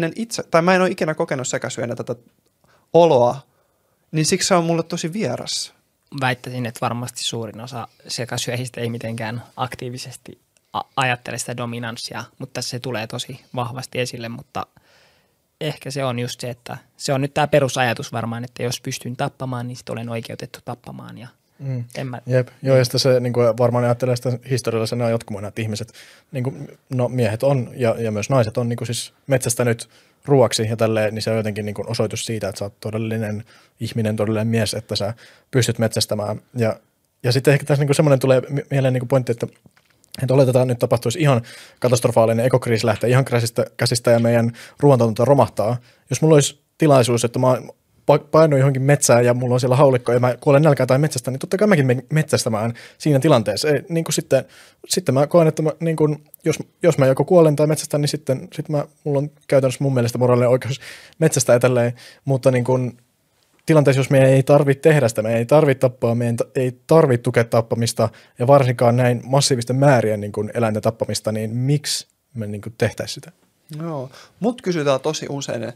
ole ikinä kokenut sekasyönä tätä oloa, niin siksi se on mulle tosi vieras. Väittäisin, että varmasti suurin osa sekasyöjistä ei mitenkään aktiivisesti ajattele sitä dominanssia, mutta tässä se tulee tosi vahvasti esille, mutta ehkä se on just se, että se on nyt tämä perusajatus varmaan, että jos pystyn tappamaan, niin sitten olen oikeutettu tappamaan. Ja Jep, joo, ja se niin kuin varmaan ajattelee sitä historiallisena jatkumona, että ihmiset, niin kuin, no miehet on ja myös naiset on niin kuin siis metsästänyt ruoaksi ja tälleen, niin se on jotenkin niin kuin osoitus siitä, että sä oot todellinen ihminen, todellinen mies, että sä pystyt metsästämään. Ja sitten ehkä tässä niin kuin semmoinen tulee mieleen niin kuin pointti, että oletetaan, että nyt tapahtuisi ihan katastrofaalinen ekokriisi lähtee ihan käsistä ja meidän ruoantuotanto romahtaa. Jos mulla olisi tilaisuus, että mä painoin johonkin metsään ja mulla on siellä haulikko ja mä kuolen nälkään tai metsästä, niin totta kai mäkin menen metsästämään siinä tilanteessa. Niin kuin sitten mä koen, että niin kuin, jos mä joko kuolen tai metsästän, niin sitten mulla on käytännössä mun mielestä moraalinen oikeus metsästää ja tälleen, mutta niin kuin, tilanteessa, jos meidän ei tarvitse tehdä sitä, meidän ei tarvitse tappaa, meidän ei tarvitse tukea tappamista ja varsinkaan näin massiivisten määrien niin kuin eläinten tappamista, niin miksi me niin kuin tehtäisiin sitä? Joo, mut kysytään tosi usein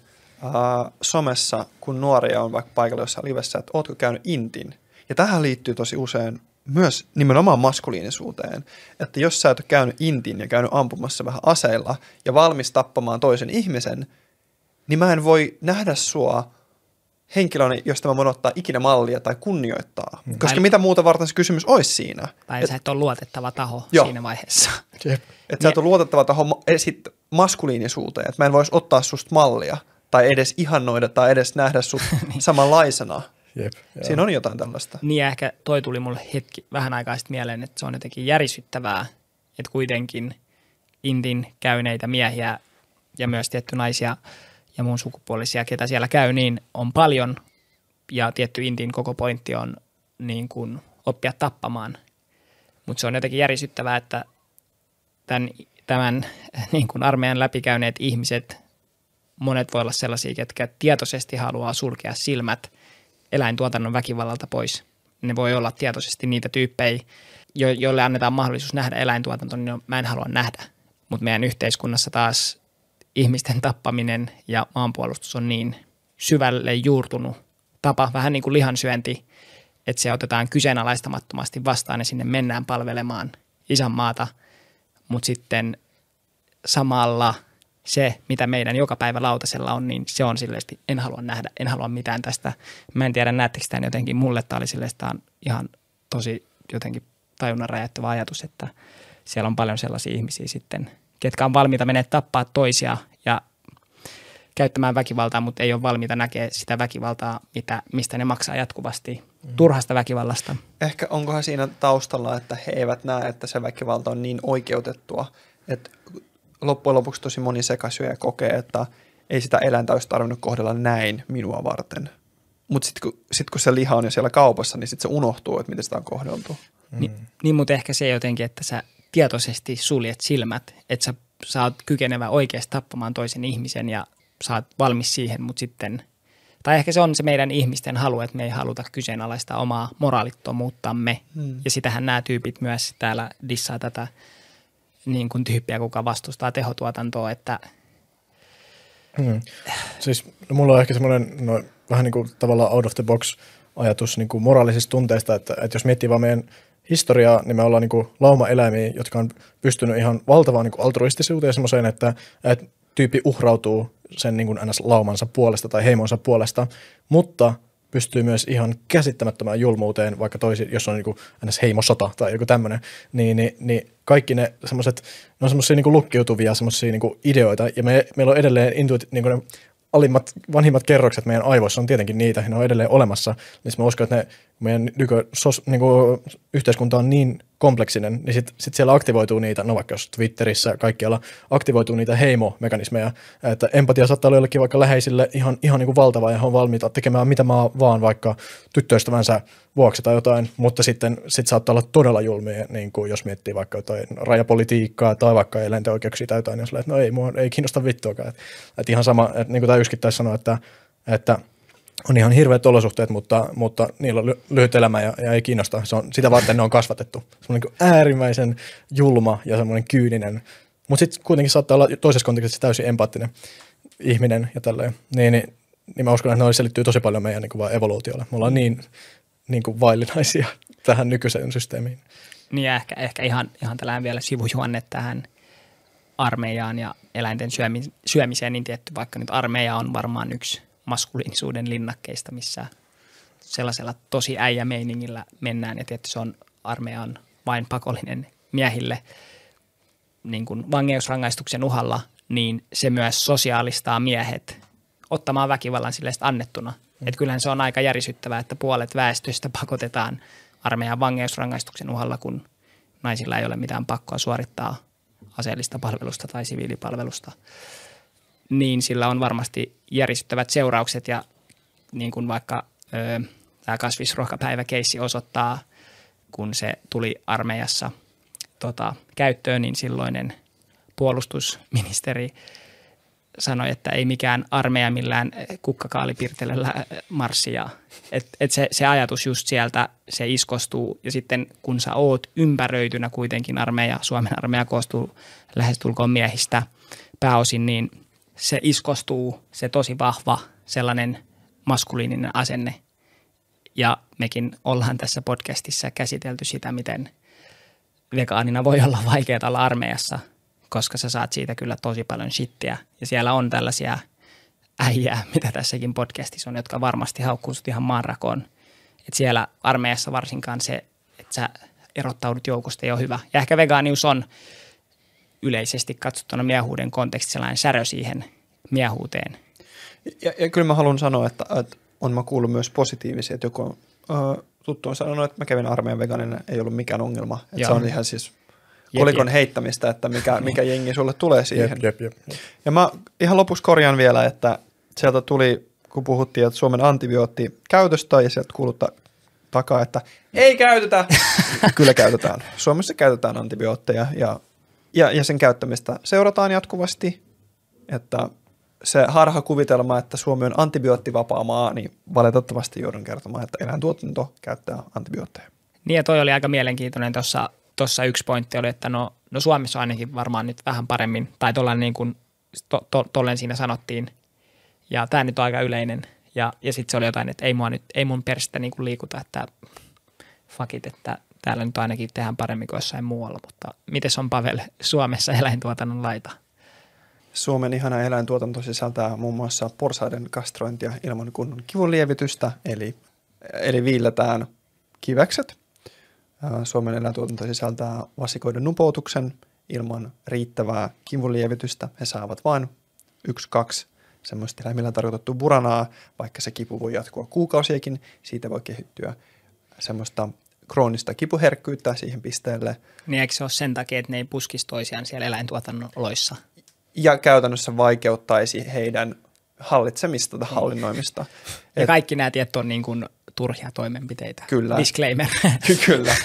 somessa, kun nuoria on vaikka paikalla jossain livessä, että ootko käynyt intin? Ja tähän liittyy tosi usein myös nimenomaan maskuliinisuuteen, että jos sä et ole käynyt intin ja käynyt ampumassa vähän aseilla ja valmis tappamaan toisen ihmisen, niin mä en voi nähdä sua henkilönä, josta mä voin ottaa ikinä mallia tai kunnioittaa. Koska mitä muuta varten se kysymys olisi siinä? Tai sä et ole luotettava taho siinä vaiheessa. Että sä et ole luotettava taho maskuliinisuuteen, että mä en voisi ottaa susta mallia tai edes ihannoida tai edes nähdä sut samanlaisena. Siinä on jotain tällaista. Niin ja ehkä toi tuli mulle vähän aikaa sitten mieleen, että se on jotenkin järisyttävää, että kuitenkin intin käyneitä miehiä ja myös tietty naisia ja muun sukupuolisia, ketä siellä käy, niin on paljon. Ja tietty intin koko pointti on niin kuin oppia tappamaan. Mutta se on jotenkin järisyttävää, että tämän niin kuin armeijan läpikäyneet ihmiset, monet voi olla sellaisia, ketkä tietoisesti haluaa sulkea silmät eläintuotannon väkivallalta pois. Ne voi olla tietoisesti niitä tyyppejä, joille annetaan mahdollisuus nähdä eläintuotanto, niin mä en halua nähdä. Mutta meidän yhteiskunnassa taas ihmisten tappaminen ja maanpuolustus on niin syvälle juurtunut tapa, vähän niin kuin lihansyönti, että se otetaan kyseenalaistamattomasti vastaan ja sinne mennään palvelemaan isänmaata, mutta sitten samalla se, mitä meidän joka päivä lautasella on, niin se on silleesti, en halua nähdä, en halua mitään tästä. Mä en tiedä, näettekö tämän jotenkin, mulle tämä oli silleestaan ihan tosi jotenkin tajunnan räjäyttävä ajatus, että siellä on paljon sellaisia ihmisiä sitten, ketkä on valmiita menemään tappaa toisia ja käyttämään väkivaltaa, mutta ei ole valmiita näkemään sitä väkivaltaa, mistä ne maksaa jatkuvasti turhasta väkivallasta. Ehkä onkohan siinä taustalla, että he eivät näe, että se väkivalta on niin oikeutettua, että loppujen lopuksi tosi moni sekasyöjä kokee, että ei sitä eläintä olisi tarvinnut kohdella näin minua varten. Mutta sitten kun se liha on jo siellä kaupassa, niin sitten se unohtuu, että miten sitä on kohdeltu. Niin, mutta ehkä se jotenkin, että sä tietoisesti suljet silmät, että sä oot kykenevä oikeasti tappamaan toisen ihmisen ja sä oot valmis siihen, mutta sitten, tai ehkä se on se meidän ihmisten halu, että me ei haluta kyseenalaistaa omaa moraalittomuuttamme. Ja sitähän nämä tyypit myös täällä dissaa tätä niin kuin tyyppiä, kuka vastustaa tehotuotantoa, että Siis mulla on ehkä semmoinen vähän niin kuin tavallaan out of the box ajatus niin kuin moraalisista tunteista, että jos miettii vaan meidän historiaa, niin me ollaan niin kuin laumaeläimiä, jotka on pystynyt ihan valtavaan niin kuin altruistisuuteen semmoiseen, että tyyppi uhrautuu sen niin kuin laumansa puolesta tai heimonsa puolesta, mutta pystyy myös ihan käsittämättömään julmuuteen, vaikka jos on niin kuin heimosota tai joku tämmöinen, niin kaikki ne semmoiset, ne on semmoisia niin kuin lukkiutuvia semmoisia niin kuin ideoita, ja meillä on edelleen niin kuin ne vanhimmat kerrokset meidän aivoissa on tietenkin niitä, ne on edelleen olemassa, niin mä uskon, että meidän niin kuin yhteiskunta on niin kompleksinen, niin sit siellä aktivoituu niitä, no vaikka jos Twitterissä kaikkialla aktivoituu niitä heimomekanismeja, että empatia saattaa olla jollekin vaikka läheisille ihan niin kuin valtavaa ja he on valmiita tekemään mitä vaan vaikka tyttöystävänsä vuoksi tai jotain, mutta sitten saattaa olla todella julmia, niin kuin jos miettii vaikka jotain rajapolitiikkaa tai vaikka eläinten oikeuksia tai jotain, niin että no ei, mua ei kiinnosta vittuakaan. Että ihan sama, että niin kuin tämä yksittäis sanoi, että että on ihan hirveät olosuhteet, mutta niillä on lyhyt elämä ja ei kiinnosta. Sitä varten ne on kasvatettu. Semmoinen niin äärimmäisen julma ja semmoinen kyyninen, mutta sitten kuitenkin saattaa olla toisessa kontekstissa täysin empaattinen ihminen ja tälleen. Niin mä uskon, että ne selittyy tosi paljon meidän niin kuin vaan evoluutiolle. Me ollaan niin kuin vaillinaisia tähän nykyiseen systeemiin. Niin ja ehkä ihan tällainen vielä sivujuonne tähän armeijaan ja eläinten syömiseen, niin tietty vaikka nyt armeija on varmaan yksi maskuliinisuuden linnakkeista, missä sellaisella tosi äijämeiningillä mennään, ja tietysti se on armeijan vain pakollinen miehille niin kuin vankeusrangaistuksen uhalla, niin se myös sosiaalistaa miehet ottamaan väkivallan silleen annettuna. Että kyllähän se on aika järisyttävää, että puolet väestöstä pakotetaan armeijan vankeusrangaistuksen uhalla, kun naisilla ei ole mitään pakkoa suorittaa aseellista palvelusta tai siviilipalvelusta. Niin sillä on varmasti järisyttävät seuraukset, ja niin kuin vaikka tämä kasvisruokapäiväkeissi osoittaa, kun se tuli armeijassa käyttöön, niin silloinen puolustusministeri sanoi, että ei mikään armeija millään kukkakaalipirtelöllä marssia. Se ajatus just sieltä, se iskostuu, ja sitten kun sä oot ympäröitynä kuitenkin Suomen armeija koostuu lähestulkoon miehistä pääosin, niin se iskostuu, se tosi vahva sellainen maskuliininen asenne. Ja mekin ollaan tässä podcastissa käsitelty sitä, miten vegaanina voi olla vaikeaa olla armeijassa, koska sä saat siitä kyllä tosi paljon shittiä. Ja siellä on tällaisia äijää, mitä tässäkin podcastissa on, jotka varmasti haukkuu sut ihan maanrakoon. Että siellä armeijassa varsinkaan se, että sä erottaudut joukosta, ei ole hyvä. Ja ehkä vegaanius on yleisesti katsottuna miehuuden kontekstissa sellainen särö siihen miehuuteen. Ja kyllä mä haluan sanoa, että on mä kuullut myös positiivisia, että joku tuttu on sanonut, että mä kävin armeijan vegaanina, ei ollut mikään ongelma. Että se on ihan siis kolikon heittämistä, että mikä jengi sulle tulee siihen. Jep. Ja mä ihan lopuksi korjaan vielä, että sieltä tuli, kun puhuttiin, että Suomen antibioottikäytöstä, ja sieltä kuuluu takaa, että ei käytetä. Kyllä käytetään. Suomessa käytetään antibiootteja, ja sen käyttämistä seurataan jatkuvasti, että se harhakuvitelma, että Suomi on antibioottivapaa maa, niin valitettavasti joudun kertomaan, että eläintuotanto käyttää antibiootteja. Niin ja toi oli aika mielenkiintoinen tuossa yksi pointti oli, että no Suomessa ainakin varmaan nyt vähän paremmin, tai tuollainen niin kuin tolleen siinä sanottiin, ja tämä nyt on aika yleinen, ja sitten se oli jotain, että ei mun perstä niin kuin liikuta, että fuck it, että täällä nyt ainakin tehdään paremmin kuin jossain muualla, mutta mites on Pavel Suomessa eläintuotannon laita? Suomen ihana eläintuotanto sisältää muun muassa porsaiden kastrointia ilman kunnon kivunlievitystä, eli viilletään kivekset. Suomen eläintuotanto sisältää vasikoiden nupoutuksen ilman riittävää kivunlievitystä. He saavat vain 1-2 semmoista eläimillä tarkoitettu buranaa, vaikka se kipu voi jatkua kuukausiakin. Siitä voi kehittyä semmoista kroonista kipuherkkyyttä siihen pisteelle. Niin eikö se ole sen takia, että ne ei puskisi toisiaan siellä eläintuotannon oloissa? Ja käytännössä vaikeuttaisi heidän hallitsemista tai hallinnoimista. Ja kaikki nämä tiet on niin kuin turhia toimenpiteitä. Kyllä. Disclaimer. Kyllä.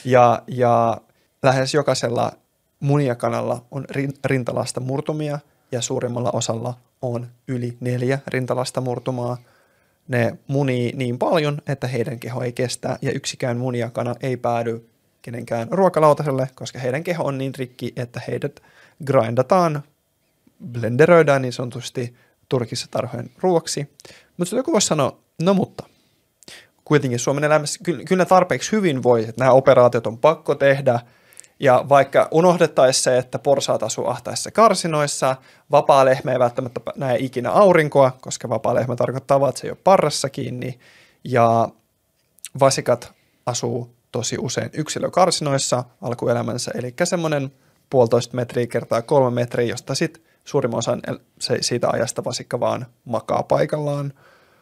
Ja lähes jokaisella muniakanalla on rintalasta murtumia, ja suurimmalla osalla on yli 4 rintalasta murtumaa. Ne munii niin paljon, että heidän keho ei kestä, ja yksikään muniakana ei päädy kenenkään ruokalautaselle, koska heidän keho on niin rikki, että heidät grindataan, blenderöidään niin sanotusti turkistarhojen ruoksi. Mutta joku voisi sanoa, no mutta kuitenkin Suomen elämässä kyllä tarpeeksi hyvin voi, että nämä operaatiot on pakko tehdä, ja vaikka unohdettaisiin se, että porsaat asuu ahtaissa karsinoissa, vapaa lehmä ei välttämättä näe ikinä aurinkoa, koska vapaa lehmä tarkoittaa vaan, että se ei ole parrassa kiinni, ja vasikat asuu tosi usein yksilökarsinoissa alkuelämänsä, eli semmoinen 1,5 metriä kertaa 3 metriä, josta sitten suurimman osan siitä ajasta vasikka vaan makaa paikallaan.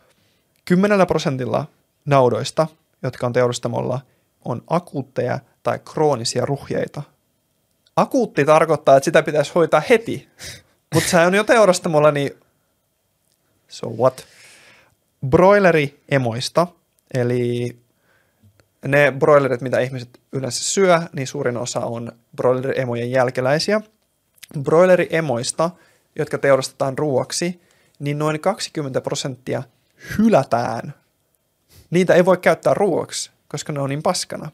10% naudoista, jotka on teurastamolla, on akuutteja tai kroonisia ruhjeita. Akuutti tarkoittaa, että sitä pitäisi hoitaa heti, mutta se on jo teurastamolla, niin so what? Broileriemoista, eli ne broilerit, mitä ihmiset yleensä syö, niin suurin osa on broileriemojen jälkeläisiä. Broileriemoista, jotka teurastetaan ruoaksi, niin noin 20% hylätään. Niitä ei voi käyttää ruoaksi, koska ne on niin paskana.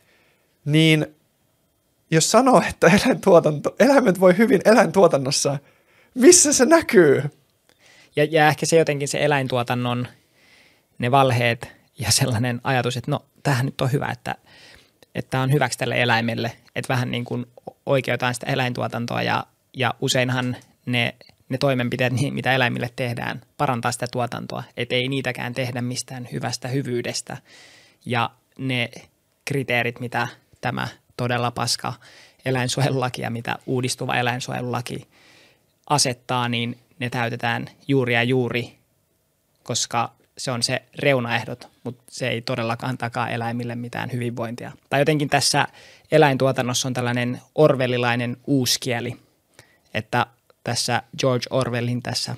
Niin jos sanoo, että eläimet voi hyvin eläintuotannossa, missä se näkyy? Ja ehkä se jotenkin se eläintuotannon, ne valheet ja sellainen ajatus, että no tämähän nyt on hyvä, että tämä on hyväksi tälle eläimelle, että vähän niin kuin oikeutaan sitä eläintuotantoa ja useinhan ne toimenpiteet, mitä eläimille tehdään, parantaa sitä tuotantoa, että ei niitäkään tehdä mistään hyvästä hyvyydestä. Ja ne kriteerit, mitä tämä todella paska eläinsuojelulaki ja mitä uudistuva eläinsuojelulaki asettaa, niin ne täytetään juuri ja juuri, koska se on se reunaehdot, mutta se ei todellakaan takaa eläimille mitään hyvinvointia. Tai jotenkin tässä eläintuotannossa on tällainen orwellilainen uuskieli, että tässä George Orwellin tässä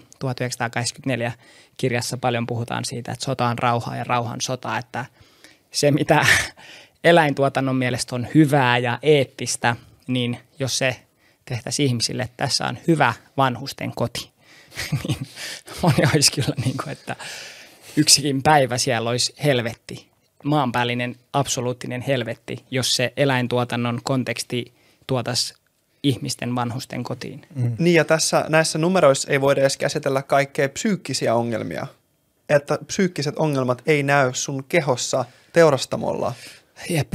1984 kirjassa paljon puhutaan siitä, että sota on rauhaa ja rauha on sota, että se mitä eläintuotannon mielestä on hyvää ja eettistä, niin jos se tehtäisiin ihmisille, että tässä on hyvä vanhusten koti, niin moni olisi kyllä niin kuin, että yksikin päivä siellä olisi helvetti, maanpäällinen absoluuttinen helvetti, jos se eläintuotannon konteksti tuotaisi ihmisten vanhusten kotiin. Niin ja näissä numeroissa ei voida edes käsitellä kaikkea psyykkisiä ongelmia. Että psyykkiset ongelmat ei näy sun kehossa teurastamolla. Jep.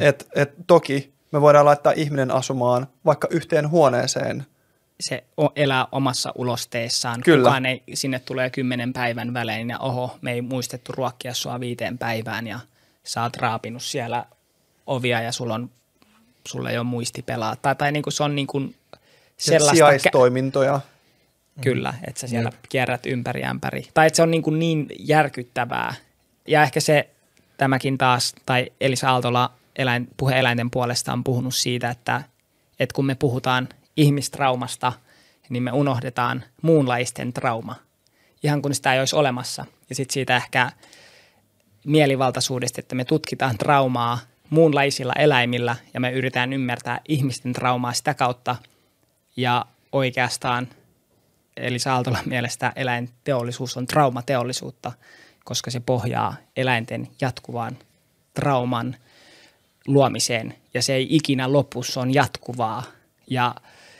Toki me voidaan laittaa ihminen asumaan vaikka yhteen huoneeseen. Se elää omassa ulosteessaan. Kyllä. Kukaan ei, sinne tulee 10 päivän välein ja me ei muistettu ruokkia sua 5 päivään ja sä oot raapinut siellä ovia ja sulla ei ole muisti pelaa. Tai niin kuin se on niin kuin sellaista sijaistoimintoja. Kyllä, että sä siellä kierrät ympäri ämpäri. Tai että se on niin järkyttävää. Ja ehkä tämäkin taas, tai Elisa Aaltola Puhe eläinten puolesta on puhunut siitä, että kun me puhutaan ihmistraumasta, niin me unohdetaan muunlaisten trauma. Ihan kun sitä ei olisi olemassa. Ja sitten siitä ehkä mielivaltaisuudesta, että me tutkitaan traumaa muunlaisilla eläimillä ja me yritetään ymmärtää ihmisten traumaa sitä kautta. Ja oikeastaan Elisa Aaltolan mielestä eläinteollisuus on traumateollisuutta, koska se pohjaa eläinten jatkuvaan trauman luomiseen ja se ei ikinä lopu, se on jatkuvaa. Ja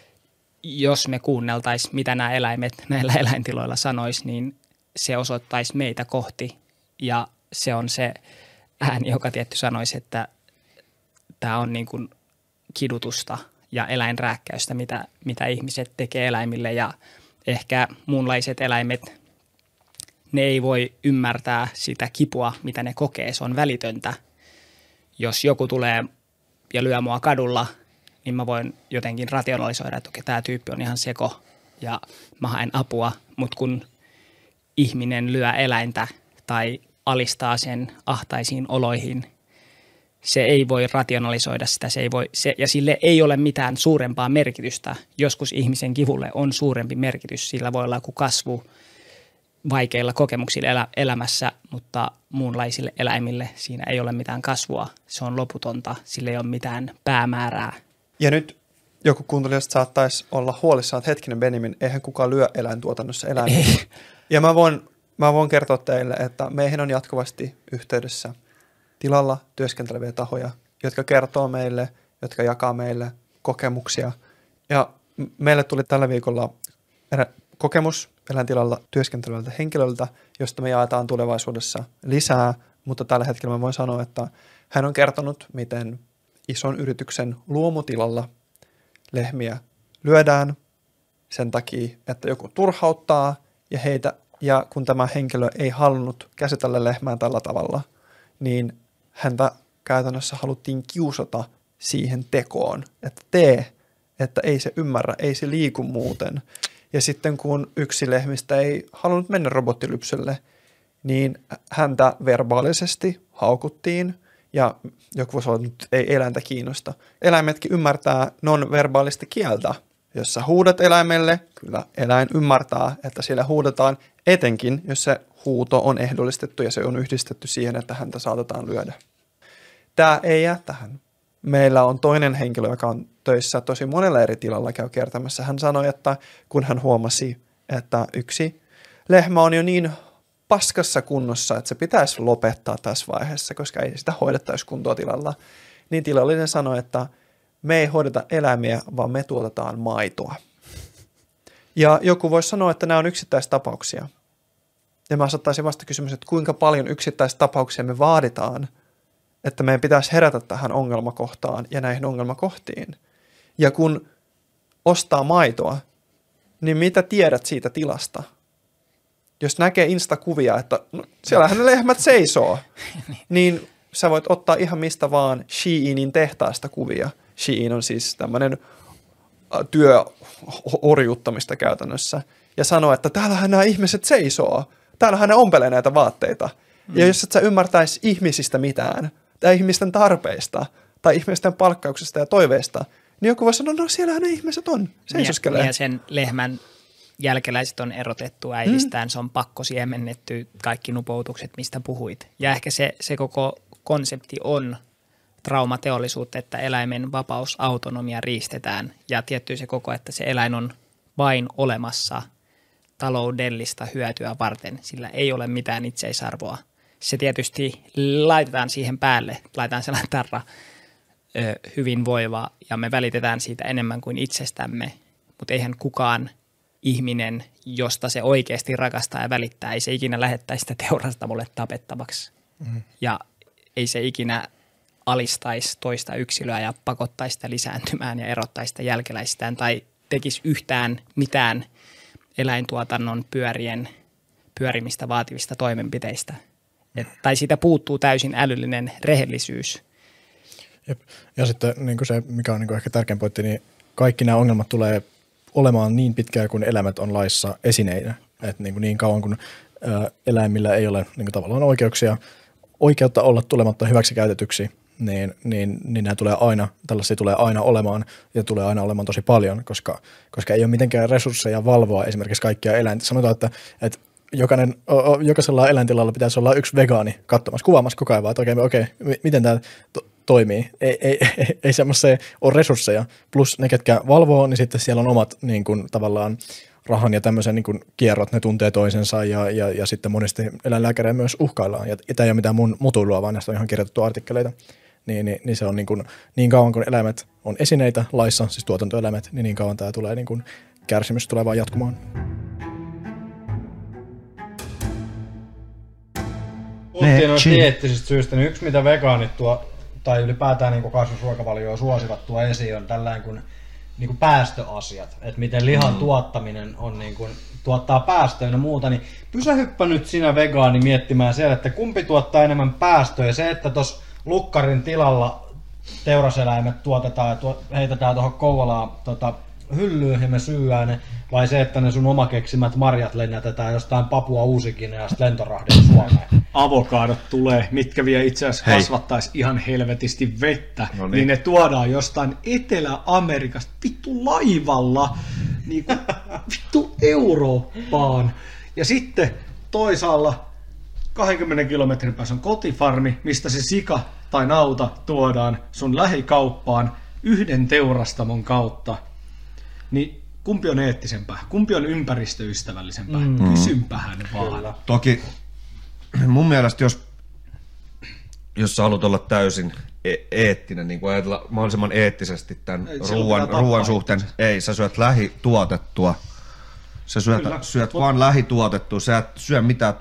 jos me kuunneltaisiin, mitä nämä eläimet näillä eläintiloilla sanois, niin se osoittaisi meitä kohti ja se on se ääni, joka tietty sanoisi, että tämä on niin kuin kidutusta ja eläinrääkkäystä, mitä ihmiset tekee eläimille ja ehkä muunlaiset eläimet, ne ei voi ymmärtää sitä kipua, mitä ne kokee, se on välitöntä. Jos joku tulee ja lyö mua kadulla, niin mä voin jotenkin rationalisoida, että okei, tämä tyyppi on ihan seko ja mä haen apua, mutta kun ihminen lyö eläintä tai alistaa sen ahtaisiin oloihin, se ei voi rationalisoida sitä, ja sille ei ole mitään suurempaa merkitystä. Joskus ihmisen kivulle on suurempi merkitys, sillä voi olla joku kasvu vaikeilla kokemuksilla elämässä, mutta muunlaisille eläimille siinä ei ole mitään kasvua. Se on loputonta, sillä ei ole mitään päämäärää. Ja nyt joku kuuntelijasta saattaisi olla huolissaan, että hetkinen Benjamin, eihän kukaan lyö eläintuotannossa eläimiä. Ja mä voin kertoa teille, että meihin on jatkuvasti yhteydessä tilalla työskenteleviä tahoja, jotka kertoo meille, jotka jakaa meille kokemuksia. Ja meille tuli tällä viikolla kokemus eläintilalla työskentelevältä henkilöltä, josta me jaetaan tulevaisuudessa lisää, mutta tällä hetkellä mä voin sanoa, että hän on kertonut, miten ison yrityksen luomutilalla lehmiä lyödään sen takia, että joku turhauttaa ja kun tämä henkilö ei halunnut käsitellä lehmää tällä tavalla, niin häntä käytännössä haluttiin kiusata siihen tekoon, että ei se ymmärrä, ei se liiku muuten. Ja sitten kun yksi lehmistä ei halunnut mennä robottilypsylle, niin häntä verbaalisesti haukuttiin ja joku voisi olla, että ei eläintä kiinnosta. Eläimetkin ymmärtää non-verbaalista kieltä. Jos sä huudat eläimelle, kyllä eläin ymmärtää, että siellä huudetaan, etenkin jos se huuto on ehdollistettu ja se on yhdistetty siihen, että häntä saatetaan lyödä. Tämä ei jää tähän. Meillä on toinen henkilö, joka on töissä tosi monella eri tilalla käy kiertämässä. Hän sanoi, että kun hän huomasi, että yksi lehmä on jo niin paskassa kunnossa, että se pitäisi lopettaa tässä vaiheessa, koska ei sitä hoidettaisi kuntoa tilalla. Niin tilallinen sanoi, että me ei hoideta eläimiä, vaan me tuotetaan maitoa. Ja joku voisi sanoa, että nämä on yksittäistapauksia. Ja mä asettaisin vasta kysymys, että kuinka paljon yksittäistapauksia me vaaditaan, että meidän pitäisi herätä tähän ongelmakohtaan ja näihin ongelmakohtiin. Ja kun ostaa maitoa, niin mitä tiedät siitä tilasta? Jos näkee Insta-kuvia, että no, siellähän ne lehmät seisoo, niin sä voit ottaa ihan mistä vaan Sheinin tehtaasta kuvia. Shein on siis tämmöinen työorjuuttamista käytännössä. Ja sanoa, että täällähän nämä ihmiset seisoo. Täällähän ne ompelee näitä vaatteita. Ja jos et sä ymmärtäisi ihmisistä mitään, tai ihmisten tarpeista, tai ihmisten palkkauksesta ja toiveista, niin joku voi sanoa, no siellähän ne ihmiset on, seisoskelee. Ja sen lehmän jälkeläiset on erotettu äidistään, se on pakkosiemennetty, kaikki nupoutukset, mistä puhuit. Ja ehkä se koko konsepti on traumateollisuutta, että eläimen vapaus, autonomia riistetään. Ja tietty se koko, että se eläin on vain olemassa taloudellista hyötyä varten, sillä ei ole mitään itseisarvoa. Se tietysti laitetaan siihen päälle, laitetaan sellainen tarra hyvinvoiva ja me välitetään siitä enemmän kuin itsestämme, mutta eihän kukaan ihminen, josta se oikeasti rakastaa ja välittää, ei se ikinä lähettäisi sitä teurastamolle tapettavaksi. Ja ei se ikinä alistaisi toista yksilöä ja pakottaisi sitä lisääntymään ja erottaisi sitä jälkeläistään tai tekisi yhtään mitään eläintuotannon pyörimistä vaativista toimenpiteistä. Tai siitä puuttuu täysin älyllinen rehellisyys. Jep. Ja sitten niin kuin se, mikä on niin kuin ehkä tärkein pointti, niin kaikki nämä ongelmat tulee olemaan niin pitkään, kun eläimet on laissa esineinä. Että niin kauan, kun eläimillä ei ole niin kuin tavallaan oikeutta olla tulematta hyväksikäytetyksi, niin nämä tulee aina, tällaisia tulee aina olemaan ja tulee aina olemaan tosi paljon, koska ei ole mitenkään resursseja valvoa esimerkiksi kaikkia eläintä. Sanotaan, että jokaisella eläintilalla pitäisi olla yksi vegaani katsomassa, kuvaamassa koko ajan, että okei, miten tämä toimii. Ei semmoista ole resursseja. Plus ne, ketkä valvoo, niin sitten siellä on omat niin kuin, tavallaan rahan ja tämmöisen niin kuin kierrot, ne tuntee toisensa ja sitten monesti eläinlääkäreitä myös uhkaillaan. Ja tämä ei ole mitään mun mutuilua, vaan näistä on ihan kirjoitettu artikkeleita. Niin se on niin kauan kun eläimet on esineitä laissa, siis tuotantoeläimet, niin kauan tämä tulee niin kuin kärsimys tulee vaan jatkumaan. Puhuttiin noista eettisistä syistä, niin yksi mitä vegaanit tai ylipäätään niin kasvisruokavalioa suosivat tuo esiin on tällainen kuin päästöasiat. Että miten lihan tuottaminen on tuottaa päästöjä ja muuta, niin pysähyppä nyt sinä vegaani miettimään siellä, että kumpi tuottaa enemmän päästöjä. Se, että tuossa lukkarin tilalla teuraseläimet tuotetaan ja heitetään tuohon Kouvolaan hyllyyn ja me syyään ne, vai se, että ne sun omakeksimät marjat lennätetään jostain Papua Uusikineasta lentorahdilla Suomeen. Avokadot tulee, mitkä vielä itse asiassa kasvattaisi ihan helvetisti vettä, niin ne tuodaan jostain Etelä-Amerikasta vittu laivalla niin kuin vittu Eurooppaan. Ja sitten toisaalla 20 kilometrin päässä on kotifarmi, mistä se sika tai nauta tuodaan sun lähikauppaan yhden teurastamon kautta. Niin kumpi on eettisempää? Kumpi on ympäristöystävällisempää? Kysympähän vaan. Kyllä. Toki mun mielestä, jos sä haluat olla täysin eettinen, niin kuin ajatella mahdollisimman eettisesti tämän ruoan suhteen, ei, sä syöt lähituotettua. Sä syöt vaan lähituotettua, sä et syö mitään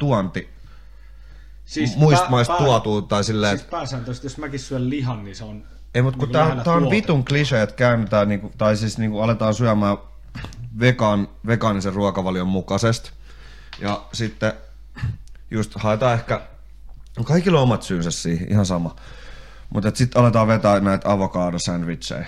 muista maista tuotua tai silleen. Siis pääsääntöisesti, jos mäkin syön lihan, niin se on. Ei, mutta kun tää on vitun klisee, että käännetään, tai siis aletaan syömään vegaanisen ruokavalion mukaisesti. Ja sitten just haetaan ehkä, kaikilla on omat syynsä siihen, ihan sama. Mutta sitten aletaan vetää näitä avokado-sandwicheja.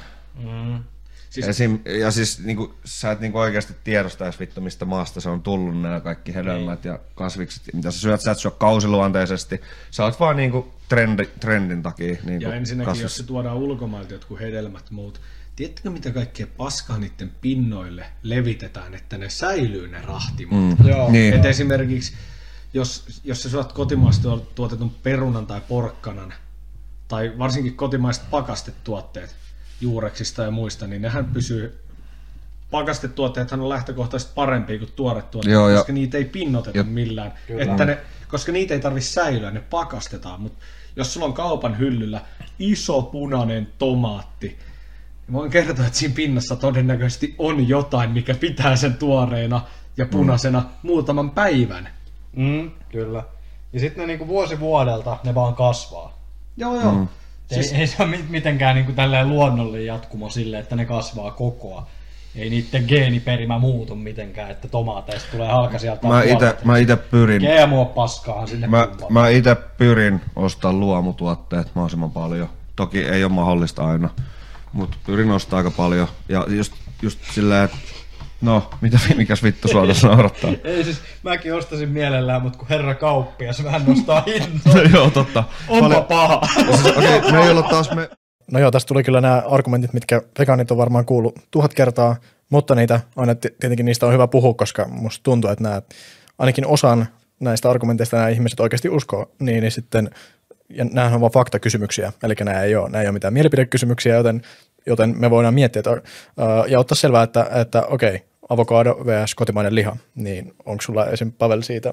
Ja siis sä et oikeasti tiedosta edes vittu, mistä maasta se on tullut nämä kaikki hedelmät ja kasvikset, mitä sä syöt. Sä et syö kausiluonteisesti. Sä oot vaan trendin takia. Ja ensinnäkin, jos se tuodaan ulkomailta jotkut hedelmät muut, tiedättekö mitä kaikkea paskaa niiden pinnoille levitetään, että ne säilyy ne rahtimot? Niin. Et esimerkiksi, jos sä syöt kotimaasta tuotetun perunan tai porkkanan, tai varsinkin kotimaiset pakastetuotteet, juureksista ja muista, niin nehän pysyy pakastetuotteethan on lähtökohtaisesti parempia kuin tuoret tuotteet, Joo, koska niitä ei pinnoteta millään. Koska niitä ei tarvitse säilyä, ne pakastetaan. Mutta jos sulla on kaupan hyllyllä iso punainen tomaatti, niin voin kertoa, että siinä pinnassa todennäköisesti on jotain, mikä pitää sen tuoreena ja punaisena muutaman päivän. Kyllä. Ja sitten ne niinku vuosi vuodelta ne vaan kasvaa. Joo. Ei se ole mitenkään niinku tälleen luonnollinen jatkumo sille, että ne kasvaa kokoa. Ei niiden geeniperimä muutu mitenkään, että tomaateista tulee halka sieltä. Mä ite pyrin. GMO-paskaahan sinne Mä ite pyrin ostamaan luomutuotteet mahdollisimman paljon. Toki ei ole mahdollista aina, mutta pyrin ostaa aika paljon. Ja just silleen, että no, mikäs vittu sua tässä naurattaa? Ei siis, mäkin ostasin mielellään, mutta kun herra kauppias vähän nostaa hintaa. Joo, totta. Onpa paha. Okei, me ei olla taas No joo, tästä tuli kyllä nämä argumentit, mitkä vegaanit on varmaan kuullut 1000 kertaa, mutta niitä aina tietenkin niistä on hyvä puhua, koska musta tuntuu, että ainakin osan näistä argumenteista nämä ihmiset oikeasti uskoo, niin sitten, ja nämähän on vaan faktakysymyksiä, eli nämä ei ole mitään mielipidekysymyksiä, joten me voidaan miettiä ja ottaa selvää, että okei, avokado vs. kotimainen liha, niin onko sulla esim. Pavel siitä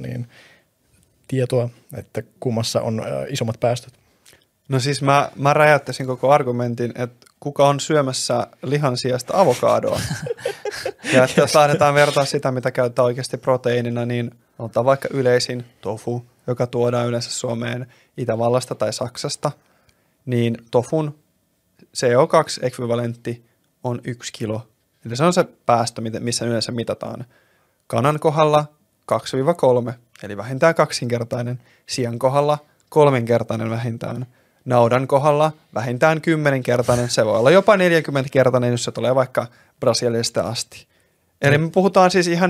tietoa, että kummassa on isommat päästöt? No siis mä räjäyttäisin koko argumentin, että kuka on syömässä lihan sijasta avokadoa. Ja että jos lähdetään vertaa sitä, mitä käytetään oikeasti proteiinina, niin otetaan vaikka yleisin tofu, joka tuodaan yleensä Suomeen Itävallasta tai Saksasta, niin tofun CO2-ekvivalentti on 1 kilo. Eli se on se päästö, missä yleensä mitataan. Kanan kohdalla 2-3, eli vähintään 2-kertainen. Sian kohdalla 3-kertainen vähintään. Naudan kohdalla vähintään 10-kertainen. Se voi olla jopa 40-kertainen, jos se tulee vaikka Brasiliasta asti. Eli me puhutaan siis ihan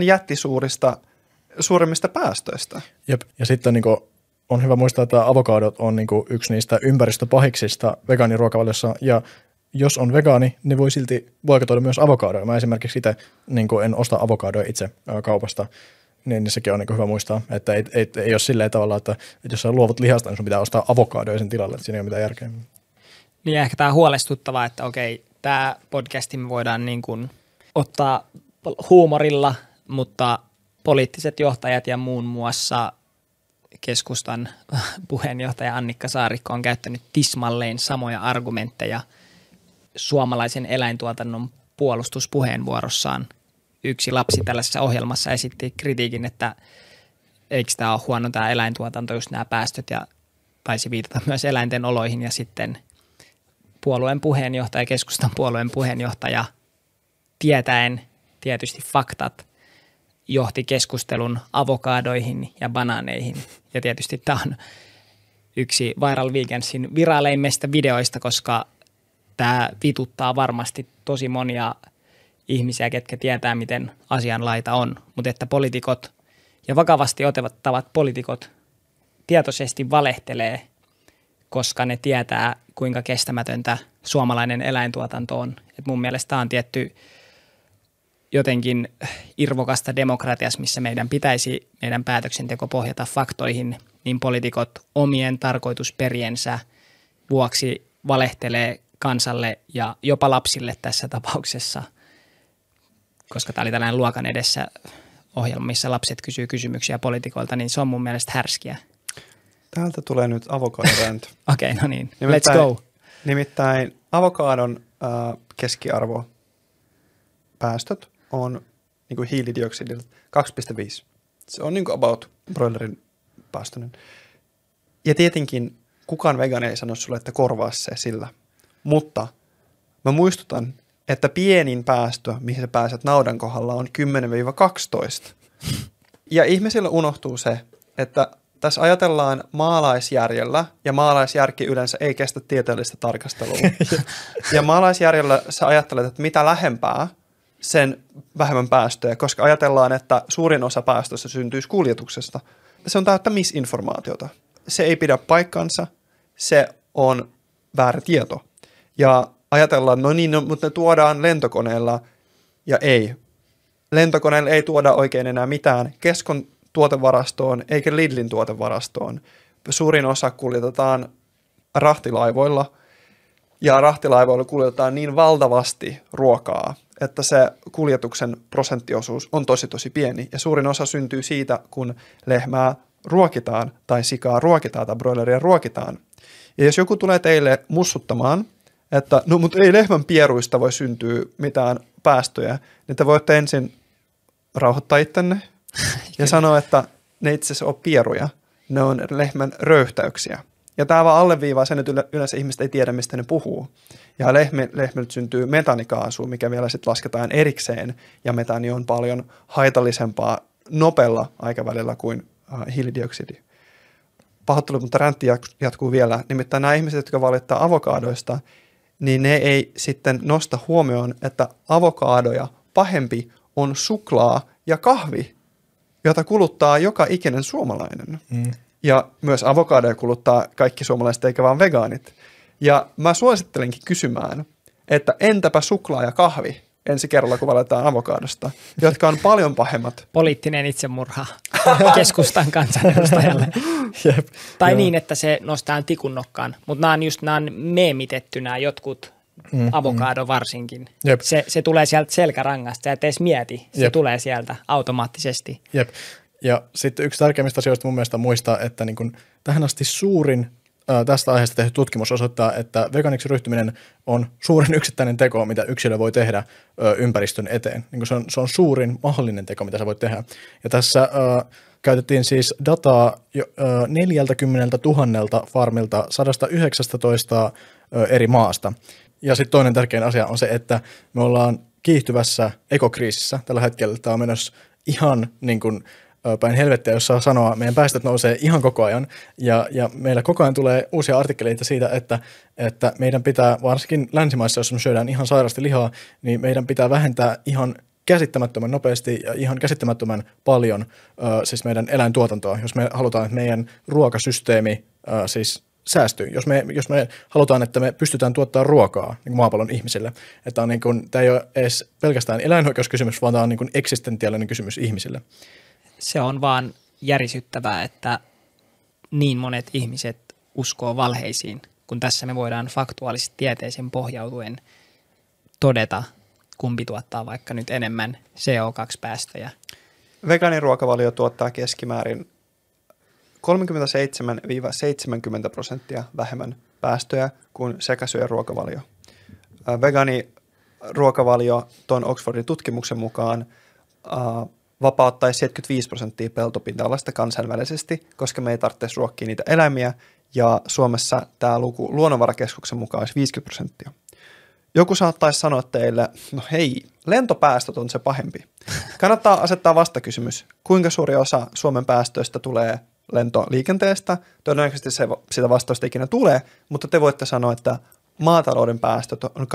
suurimmista päästöistä. Jep. Ja sitten on hyvä muistaa, että avokadot on yksi niistä ympäristöpahiksista vegaaniruokavaliossa, ja jos on vegaani, niin voi silti boikotoida myös avokadoja. Mä esimerkiksi itse en osta avokadoja itse kaupasta, niin sekin on hyvä muistaa, että ei ole silleen tavalla, että jos sä luovut lihasta, niin sun pitää ostaa avokadoja sen tilalle, että siinä ei ole mitään järkeä. Niin ehkä tämä on huolestuttavaa, että okei, tämä podcasti me voidaan ottaa huumorilla, mutta poliittiset johtajat ja muun muassa keskustan puheenjohtaja Annikka Saarikko on käyttänyt tismalleen samoja argumentteja suomalaisen eläintuotannon puolustuspuheenvuorossaan. Yksi lapsi tällaisessa ohjelmassa esitti kritiikin, että eikö tämä ole huono tämä eläintuotanto, just nämä päästöt, ja taisi viitata myös eläinten oloihin, ja sitten puolueen puheenjohtaja, keskustan puolueen puheenjohtaja, tietäen tietysti faktat, johti keskustelun avokadoihin ja banaaneihin. Ja tietysti tämä on yksi Viral Weekendsin viraaleimmista videoista, koska tämä vituttaa varmasti tosi monia ihmisiä, ketkä tietää, miten asianlaita on. Mutta että poliitikot ja vakavasti otettavat poliitikot tietoisesti valehtelee, koska ne tietää, kuinka kestämätöntä suomalainen eläintuotanto on. Et mun mielestä tämä on tietty jotenkin irvokasta demokratiassa, missä meidän pitäisi meidän päätöksenteko pohjata faktoihin, niin poliitikot omien tarkoitusperiensä vuoksi valehtelee kansalle ja jopa lapsille tässä tapauksessa, koska tämä oli tällainen luokan edessä ohjelma, missä lapset kysyy kysymyksiä poliitikoilta, niin se on mun mielestä härskiä. Täältä tulee nyt avokadoränty. Okei, no niin, let's go. Nimittäin avokadon keskiarvo päästöt on niin kuin hiilidioksidilla 2,5. Se on niin kuin about broilerin päästöinen. Ja tietenkin kukaan vegaani ei sano sulle, että korvaa se sillä. Mutta mä muistutan, että pienin päästö, mihin sä pääset naudan kohdalla, on 10-12. Ja ihmisillä unohtuu se, että tässä ajatellaan maalaisjärjellä, ja maalaisjärki yleensä ei kestä tieteellistä tarkastelua. Ja maalaisjärjellä sä ajattelet, että mitä lähempää, sen vähemmän päästöjä, koska ajatellaan, että suurin osa päästöistä syntyisi kuljetuksesta. Se on täyttä misinformaatiota. Se ei pidä paikkansa, se on väärä tieto. Ja ajatellaan, mutta ne tuodaan lentokoneella, ja ei. Lentokoneella ei tuoda oikein enää mitään Keskon tuotevarastoon eikä Lidlin tuotevarastoon. Suurin osa kuljetetaan rahtilaivoilla, ja rahtilaivoilla kuljetetaan niin valtavasti ruokaa, että se kuljetuksen prosenttiosuus on tosi pieni. Ja suurin osa syntyy siitä, kun lehmää ruokitaan tai sikaa ruokitaan tai broileria ruokitaan. Ja jos joku tulee teille mussuttamaan, että no mutta ei lehmän pieruista voi syntyä mitään päästöjä, niin te voitte ensin rauhoittaa ittenne ja sanoa, että ne itse asiassa on pieruja. Ne on lehmän röyhtäyksiä. Ja tämä vaan alleviivaa sen, että yleensä ihmiset ei tiedä, mistä ne puhuu. Ja lehmiltä syntyy metaanikaasua, mikä vielä sitten lasketaan erikseen. Ja metaani on paljon haitallisempaa nopealla aikavälillä kuin hiilidioksidi. Pahoittelut, mutta räntti jatkuu vielä. Nimittäin nämä ihmiset, jotka valittaa avokaadoista, niin ne ei sitten nosta huomioon, että avokaadoja pahempi on suklaa ja kahvi, jota kuluttaa joka ikinen suomalainen. Ja myös avokaadoja kuluttaa kaikki suomalaiset eikä vaan vegaanit. Ja mä suosittelenkin kysymään, että entäpä suklaa ja kahvi ensi kerralla, kun valitaan avokaadosta, jotka on paljon pahemmat. Poliittinen itsemurha keskustan kansanedustajalle. Jep. Tai Joo. niin, että se nostaa tikun nokkaan. Mutta nämä on meemitetty nämä jotkut, avokado varsinkin. Jep. Se tulee sieltä selkärangasta, sä et edes mieti. Se Jep. tulee sieltä automaattisesti. Jep. Ja sitten yksi tärkeimmistä asioista mun mielestä muistaa, että niin kun tähän asti suurin tästä aiheesta tehty tutkimus osoittaa, että vegaaniksi ryhtyminen on suurin yksittäinen teko, mitä yksilö voi tehdä ympäristön eteen. Niin kun se on suurin mahdollinen teko, mitä sä voit tehdä. Ja tässä käytettiin siis dataa 40 000 farmilta 119 eri maasta. Ja sitten toinen tärkein asia on se, että me ollaan kiihtyvässä ekokriisissä tällä hetkellä. Tämä on menossa ihan niin kuin päin helvettiä, jos saa sanoa, meidän päästöt nousee ihan koko ajan ja meillä koko ajan tulee uusia artikkeleita siitä, että meidän pitää, varsinkin länsimaissa, jos me syödään ihan sairasti lihaa, niin meidän pitää vähentää ihan käsittämättömän nopeasti ja ihan käsittämättömän paljon siis meidän eläintuotantoa, jos me halutaan, että meidän ruokasysteemi siis säästyy. Jos me halutaan, että me pystytään tuottamaan ruokaa niin maapallon ihmisille, että on niin kuin, tämä ei ole edes pelkästään eläinoikeuskysymys, vaan tämä on niin kuin eksistentiaalinen kysymys ihmisille. Se on vaan järisyttävää, että niin monet ihmiset uskoo valheisiin, kun tässä me voidaan faktuaalisesti tieteeseen pohjautuen todeta, kumpi tuottaa vaikka nyt enemmän CO2-päästöjä. Vegaaniruokavalio tuottaa keskimäärin 37-70% vähemmän päästöjä kuin sekasyöruokavalio. Vegaaniruokavalio tuon Oxfordin tutkimuksen mukaan vapauttaisi 75% peltopinta-alasta kansainvälisesti, koska me ei tarvitse ruokkia niitä eläimiä, ja Suomessa tämä luku Luonnonvarakeskuksen mukaan olisi 50%. Joku saattaisi sanoa teille, no hei, lentopäästöt on se pahempi. Kannattaa asettaa vastakysymys, kuinka suuri osa Suomen päästöistä tulee lentoliikenteestä. Todennäköisesti sitä vastausta ikinä tulee, mutta te voitte sanoa, että maatalouden päästöt on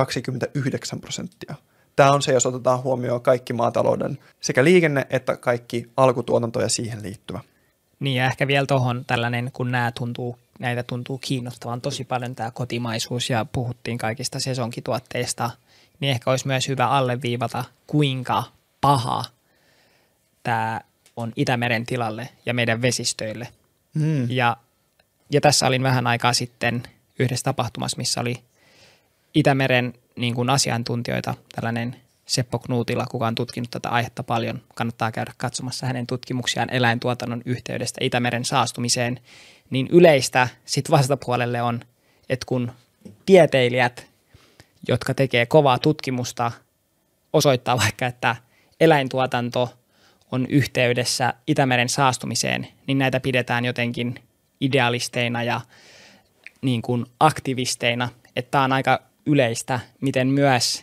29%. Tämä on se, jos otetaan huomioon kaikki maatalouden sekä liikenne että kaikki alkutuotanto ja siihen liittyvä. Niin ja ehkä vielä tuohon tällainen, kun näitä tuntuu kiinnostavan tosi paljon tämä kotimaisuus ja puhuttiin kaikista sesonkituotteista, niin ehkä olisi myös hyvä alleviivata, kuinka paha tämä on Itämeren tilalle ja meidän vesistöille. Ja tässä olin vähän aikaa sitten yhdessä tapahtumassa, missä oli Itämeren niin kuin asiantuntijoita, tällainen Seppo Knuutila, kuka on tutkinut tätä aihetta paljon. Kannattaa käydä katsomassa hänen tutkimuksiaan eläintuotannon yhteydestä Itämeren saastumiseen. Niin yleistä sit vastapuolelle on, että kun tieteilijät, jotka tekee kovaa tutkimusta, osoittaa vaikka, että eläintuotanto on yhteydessä Itämeren saastumiseen, niin näitä pidetään jotenkin idealisteina ja niin kuin aktivisteina. Että tämä on aika yleistä, miten myös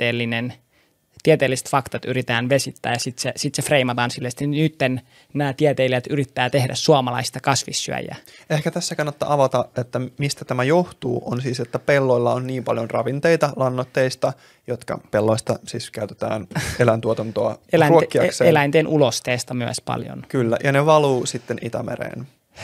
tieteelliset faktat yritetään vesittää ja sitten se freimataan silleen, että nyt nämä tieteilijät yrittää tehdä suomalaista kasvissyöjää. Ehkä tässä kannattaa avata, että mistä tämä johtuu, on siis, että pelloilla on niin paljon ravinteita lannoitteista, jotka pelloista siis käytetään eläintuotantoa ruokkiakseen. Eläinten ulosteesta myös paljon. Kyllä, ja ne valuu sitten Itämereen.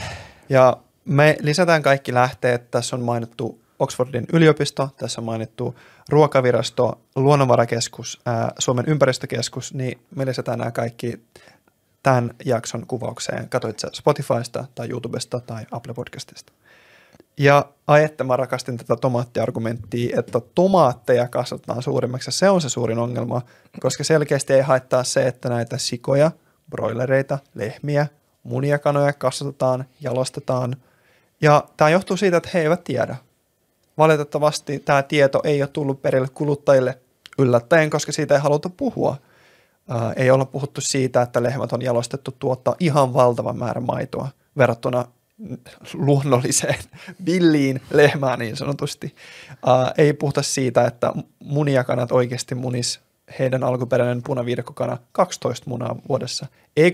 Ja me lisätään kaikki lähteet. Tässä on mainittu Oxfordin yliopisto, tässä on mainittu Ruokavirasto, Luonnonvarakeskus, Suomen ympäristökeskus, niin me lisätään nämä kaikki tämän jakson kuvaukseen. Katoit sä Spotifysta tai YouTubesta tai Apple Podcastista. Ja Ai että mä rakastin tätä tomaattiargumenttia, että tomaatteja kasvatetaan suurimmaksi. Se on se suurin ongelma, koska selkeästi ei haittaa se, että näitä sikoja, broilereita, lehmiä, muniakanoja kasvatetaan, jalostetaan. Ja tämä johtuu siitä, että he eivät tiedä. Valitettavasti tämä tieto ei ole tullut perille kuluttajille yllättäen, koska siitä ei haluta puhua. Ei olla puhuttu siitä, että lehmät on jalostettu tuottaa ihan valtavan määrän maitoa verrattuna luonnolliseen villiin lehmään niin sanotusti. Ei puhuta siitä, että muniakanat oikeasti munis heidän alkuperäinen punaviidakkokana 12 munaa vuodessa, ei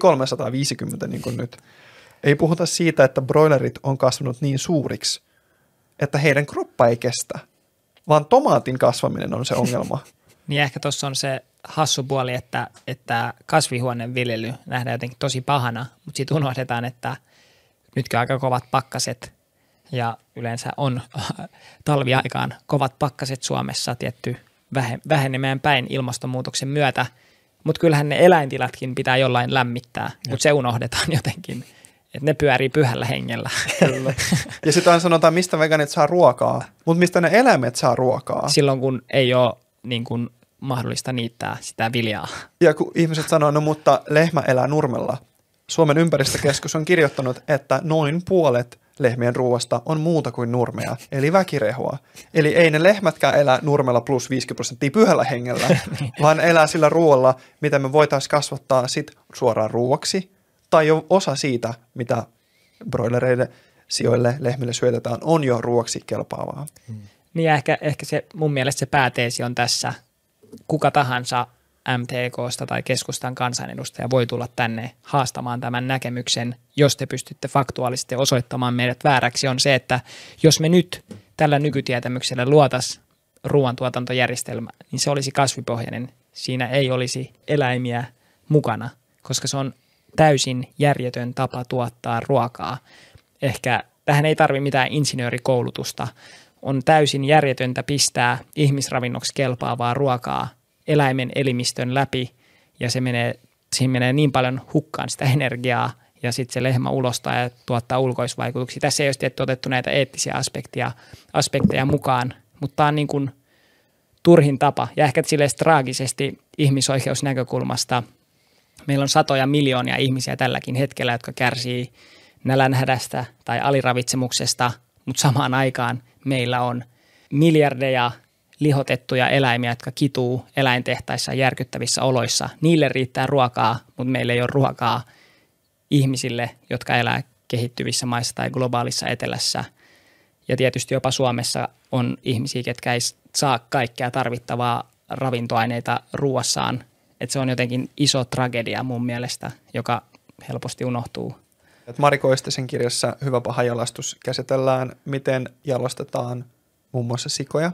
350 niin kuin nyt. Ei puhuta siitä, että broilerit on kasvanut niin suuriksi, että heidän kroppa ei kestä, vaan tomaatin kasvaminen on se ongelma. Niin ehkä tuossa on se hassu puoli, että kasvihuoneviljely nähdään jotenkin tosi pahana, mutta sitten unohdetaan, että nytkin aika kovat pakkaset ja yleensä on talviaikaan kovat pakkaset Suomessa tietty vähenemään päin ilmastonmuutoksen myötä, mutta kyllähän ne eläintilatkin pitää jollain lämmittää, mutta se unohdetaan jotenkin, että ne pyörii pyhällä hengellä. Kyllä. Ja sitten aina sanotaan, mistä veganit saa ruokaa, mutta mistä ne eläimet saa ruokaa. Silloin kun ei ole niin kuin mahdollista niittää sitä viljaa. Ja kun ihmiset sanoo, no mutta lehmä elää nurmella. Suomen ympäristökeskus on kirjoittanut, että noin puolet lehmien ruoasta on muuta kuin nurmea, eli väkirehua. Eli ei ne lehmätkään elää nurmella plus 50% pyhällä hengellä, vaan elää sillä ruoalla, mitä me voitaisiin kasvattaa sit suoraan ruuaksi, tai jo osa siitä, mitä broilereille, sioille, lehmille syötetään, on jo ruoaksi kelpaavaa. Niin ja ehkä se, mun mielestä se pääteesi on tässä, kuka tahansa MTK:sta tai keskustan kansanedustaja voi tulla tänne haastamaan tämän näkemyksen, jos te pystytte faktuaalisesti osoittamaan meidät vääräksi, on se, että jos me nyt tällä nykytietämyksellä luotaisiin ruoantuotantojärjestelmä, niin se olisi kasvipohjainen. Siinä ei olisi eläimiä mukana, koska se on täysin järjetön tapa tuottaa ruokaa. Ehkä tähän ei tarvitse mitään insinöörikoulutusta. On täysin järjetöntä pistää ihmisravinnoksi kelpaavaa ruokaa eläimen elimistön läpi, ja siihen menee niin paljon hukkaan sitä energiaa, ja sitten se lehmä ulostaa ja tuottaa ulkoisvaikutuksia. Tässä ei ole tietysti otettu näitä eettisiä aspekteja mukaan, mutta tämä on niin kuin turhin tapa, ja ehkä silleen traagisesti ihmisoikeusnäkökulmasta meillä on satoja miljoonia ihmisiä tälläkin hetkellä, jotka kärsii nälänhädästä tai aliravitsemuksesta, mutta samaan aikaan meillä on miljardeja lihotettuja eläimiä, jotka kituu eläintehtaissa järkyttävissä oloissa. Niille riittää ruokaa, mutta meillä ei ole ruokaa ihmisille, jotka elää kehittyvissä maissa tai globaalissa etelässä. Ja tietysti jopa Suomessa on ihmisiä, ketkä ei saa kaikkea tarvittavaa ravintoaineita ruoassaan. Että se on jotenkin iso tragedia mun mielestä, joka helposti unohtuu. Mari Koistisen kirjassa Hyvä paha jalastus käsitellään, miten jalostetaan muun muassa sikoja.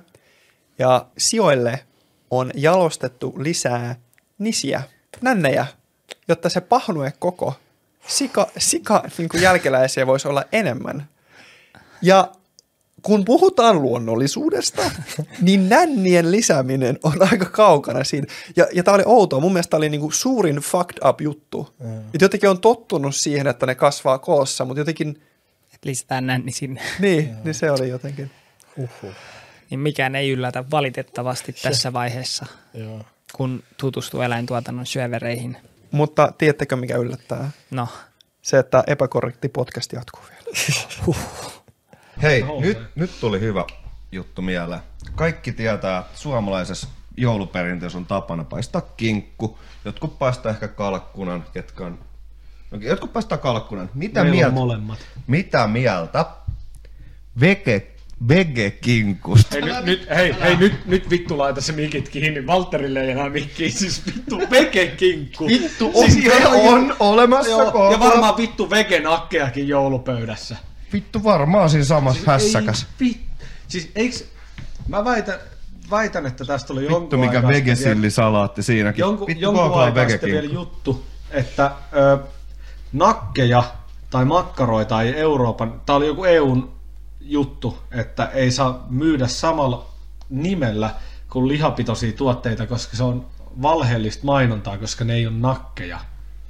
Ja sioille on jalostettu lisää nisiä, nännejä, jotta se pahnue koko sika niin kuin jälkeläisiä voisi olla enemmän. Ja kun puhutaan luonnollisuudesta, niin nännien lisääminen on aika kaukana siinä. Ja tämä oli outoa. Mun mielestä tämä oli niinku suurin fucked up juttu. Et jotenkin on tottunut siihen, että ne kasvaa koossa, mutta jotenkin... Lisätään nänni sinne. Niin se oli jotenkin. Niin mikään ei yllätä valitettavasti tässä vaiheessa, kun tutustuu eläintuotannon syövereihin. Mutta tiedättekö, mikä yllättää? No. Se, että epäkorrekti podcast jatkuu vielä. Hei, nyt tuli hyvä juttu mieleen. Kaikki tietää, että suomalaisessa jouluperinteessä on tapana paistaa kinkku. Jotkut paistaa ehkä kalkkunan, jotkut paistaa kalkkunan. Mitä mieltä vegekinkusta? Nyt vittu laita se mikit kiinni. Valtterille ei enää mikkiin, siis vittu vegekinkku. Vittu on olemassa joo, ja varmaan vittu vegenakkejakin joulupöydässä. Vittu varmaan siinä samassa hässäkäs. Siis eiks... Mä väitän, että tästä oli vittu mikä vegesillisalaatti siinäkin. Jonkun aikaa sitten vielä juttu, että nakkeja tai makkaroita ei Euroopan... Tää oli joku EUn juttu, että ei saa myydä samalla nimellä kuin lihapitoisia tuotteita, koska se on valheellista mainontaa, koska ne ei ole nakkeja.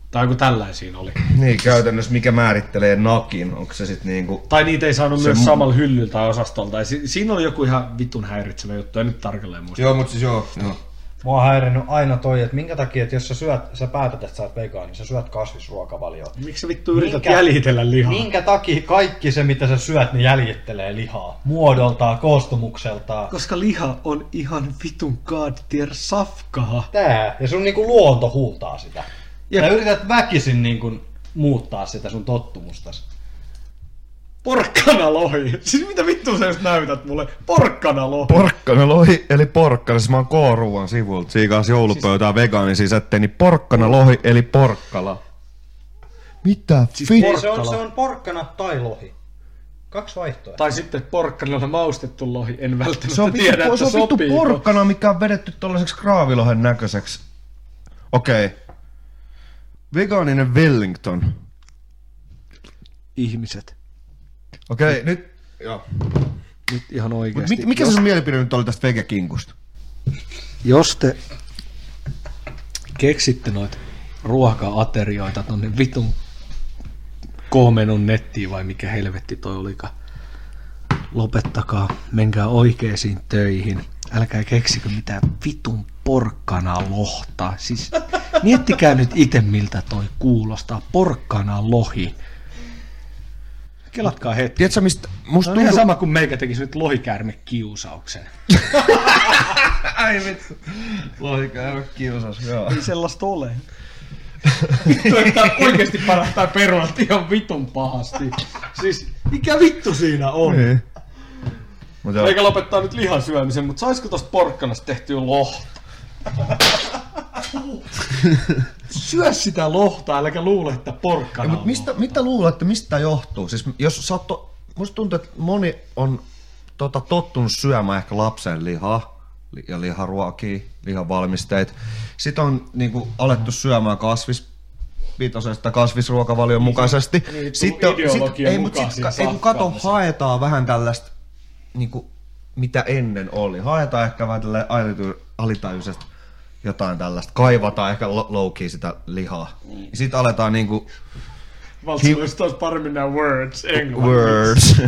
Tai joku tällaisiin oli. Niin, käytännössä mikä määrittelee nakin, onko se sitten niinku... Tai niitä ei saanut myös samalla hyllyltä tai osastolta. Ja siinä oli joku ihan vitun häiritsevä juttu, en nyt tarkalleen muista. Joo, mutta siis joo. Mua on häirinnyt aina toi, että minkä takia, että jos sä päätät, että sä oot vegaani, niin sä syöt kasvisruokavalioa. Miksi sä vittu yrität jäljitellä lihaa? Minkä takia kaikki se, mitä sä syöt, niin jäljittelee lihaa? Muodoltaan, koostumukseltaan. Koska liha on ihan vitun god tier safkaa. Tää. Ja sun niinku luonto huultaa sitä. Ja yrität väkisin niinku muuttaa sitä sun tottumustas. Porkkanalohi. Siis mitä vittua sä just näytät mulle? Porkkanalohi. Porkkanalohi, eli porkkana. Siis mä oon K-ruuan sivulta. Siikas joulupöytää vegaanisia sätteen, niin porkkanalohi, eli porkkala. Mitä? Siis Ei, se on porkkana tai lohi. 2 vaihtoehtoa. Tai sitten porkkanalla maustettu lohi. En välttämättä Se on tiedä, että se on vittu sopiiko. porkkana, mikä on vedetty tollaiseksi kraavilohen näköiseksi. Okei. Vegaaninen Wellington. Ihmiset. Okei, nyt... Joo. Nyt ihan oikeesti. Mikä se sun mielipide nyt oli tästä vegekinkusta? Jos te keksitte noita ruoka-aterioita tonne vitun K-menun nettiin vai mikä helvetti toi olikaan. Lopettakaa, menkää oikeisiin töihin. Älkää keksikö mitään vitun porkkana lohta. Siis miettikää nyt ite miltä toi kuulostaa. Porkkana lohi. Kelatkaa hetki. Tiedätkö mistä? Musta Se on ihan sama kuin meikä tekisi nyt lohikäärmekiusauksen. Ai vittu. Lohikäärme kiusas, joo. Ei sellaista ole. Vittu, että oikeesti parantaa perunat ihan vitun pahasti. Siis mikä vittu siinä on? Niin. Eikä lopettaa nyt lihan syömisen, mutta saisiko tosta porkkanasta tehtyä lohta? Syö sitä lohtaa, äläkä luule, että porkkana on. Mitä luulet, että mistä tää johtuu? Siis jos sä oot musta tuntuu, että moni on tottunut syömään ehkä lapsen lihaa ja liharuokia, lihavalmisteita. Sitten on niinku alettu syömään kasvispitoisesta kasvisruokavalion mukaisesti. Niin, sitten ideologian ei, mukaan siinä ei kun kato, safkaamassa. haetaan vähän tällaista niinku, mitä ennen oli. Haetaan ehkä vähän tälleen alitajuisesti jotain tällaista. Kaivataan ehkä low-key sitä lihaa. Sitten aletaan niinku... Valtsuudesta olisi paremmin nämä words englanniksi.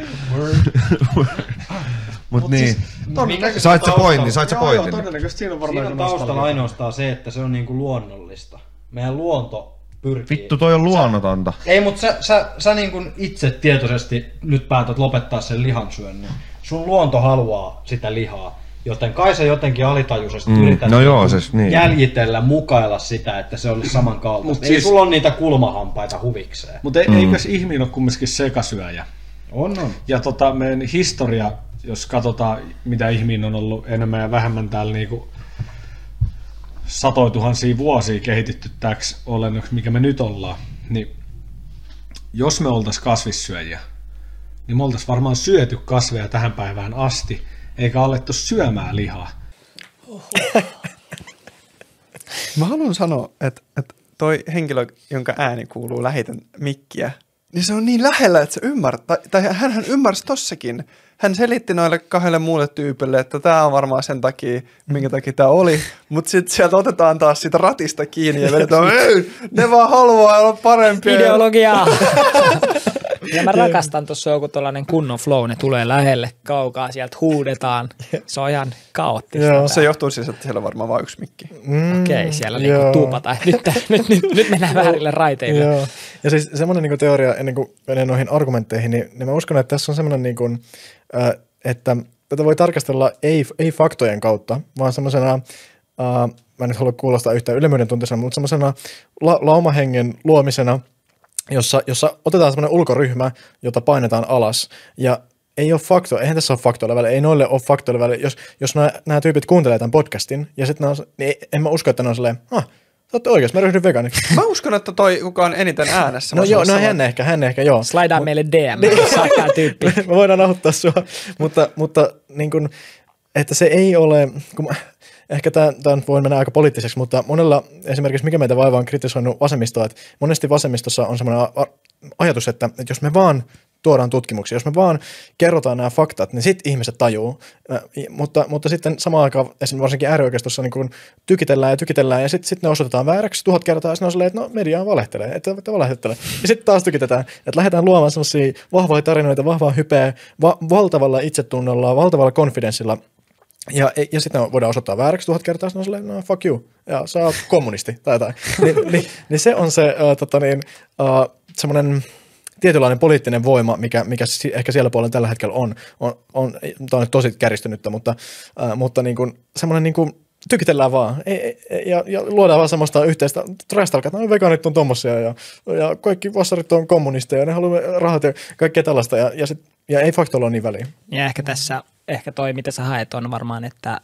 Mut niin. Todennäköisesti Sait sä pointin, Joo, todennäköisesti siinä on varmaan Siinä on taustalla ainoastaan se, että se on niinku luonnollista. Meidän luonto pyrkii... Vittu, toi on luonnotonta. Ei, mutta sä niin kuin itse tietoisesti nyt päätät lopettaa sen lihansyönnin. Sun luonto haluaa sitä lihaa, joten kai sä jotenkin alitajuisesti yrität niin. jäljitellä, mukailla sitä, että se olisi samankaltaista. Ei siis- sulla on niitä kulmahampaita huvikseen. Mutta eikös ihminen ole kumminkin sekasyöjä? On. Ja meidän historia, jos katsotaan mitä ihminen on ollut enemmän ja vähemmän täällä niinku satoituhansia vuosia kehitetty täksi olennoksi, mikä me nyt ollaan, niin jos me oltaisiin kasvissyöjiä, niin me oltaisiin varmaan syöty kasveja tähän päivään asti, eikä alettu syömään lihaa. Mä haluan sanoa, että toi henkilö, jonka ääni kuuluu lähitän mikkiä, niin se on niin lähellä, että se ymmärtää. Tai hän ymmärsi tossakin. Hän selitti noille 2 muulle tyypille, että tämä on varmaan sen takia, minkä takia tämä oli. Mutta sitten sieltä otetaan taas sitä ratista kiinni ja vedetään, ei, ne vaan haluaa olla parempia. Ideologiaa! Ja mä rakastan tuossa joku tollanen kunnon flow, ne tulee lähelle kaukaa, sieltä huudetaan. Se on ihan kaoottista. Joo. Se johtuu siis, että siellä on varmaan vain yksi mikki. Okei, siellä niinku tuupataan. Nyt mennään väärille raiteille. Joo. Ja siis semmoinen niinku teoria, ennen kuin menen noihin argumentteihin, niin mä uskon, että tässä on semmoinen, niinku, että tätä voi tarkastella ei faktojen kautta, vaan semmoisena, mä en nyt halua kuulostaa yhtään ylemmyyden tunteisena, mutta semmoisena laumahengen luomisena, jossa otetaan semmoinen ulkoryhmä, jota painetaan alas. Ja ei ole eihän tässä ole faktoilla väliä, ei noille ole faktoilla väliä. Jos nämä tyypit kuuntelee tämän podcastin, ja sitten niin en mä usko, että ne on silleen, sä ootte oikeassa, mä ryhdyn vegaaniksi. Mä uskon, että toi, kuka on eniten äänessä. No joo, hän ehkä, joo. Slaidaa meille DM, jos saat tää tyyppi. Me voidaan auttaa sua, mutta niin kun, että se ei ole, ehkä tämä voi mennä aika poliittiseksi, mutta monella esimerkiksi mikä meitä vaivaa on kritisoinut vasemmistoa, että monesti vasemmistossa on semmoinen ajatus, että jos me vaan tuodaan tutkimuksia. Jos me vaan kerrotaan nämä faktat, niin sitten ihmiset tajuu. Mutta sitten samaan aikaan esimerkiksi varsinkin äärioikeistossa niin kun tykitellään ja sitten ne osoitetaan vääräksi 1000 kertaa ja sitten on silleen, että no media valehtelee, että valehtelee. Ja sitten taas tykitetään, että lähdetään luomaan sellaisia vahvoja tarinoita, vahvaa hypeä, valtavalla itsetunnolla, valtavalla konfidenssilla. Ja sitten voidaan osoittaa vääräksi 1000 kertaa, sitten on silleen, no fuck you, ja sä oot kommunisti tai jotain. niin se on se semmoinen tietynlainen poliittinen voima, mikä ehkä siellä puolella tällä hetkellä on. Tämä on tosi kärjistynyttä, mutta niin kuin, semmoinen niin kuin, tykitellään vaan ja luodaan vaan semmoista yhteistä trastalkaa, että vegaanit on tommosia ja kaikki vassarit on kommunisteja ja ne haluaa rahat ja kaikkea tällaista ja ei faktoilla ole niin väliä. Ja ehkä tässä, toi mitä sä haet on varmaan, että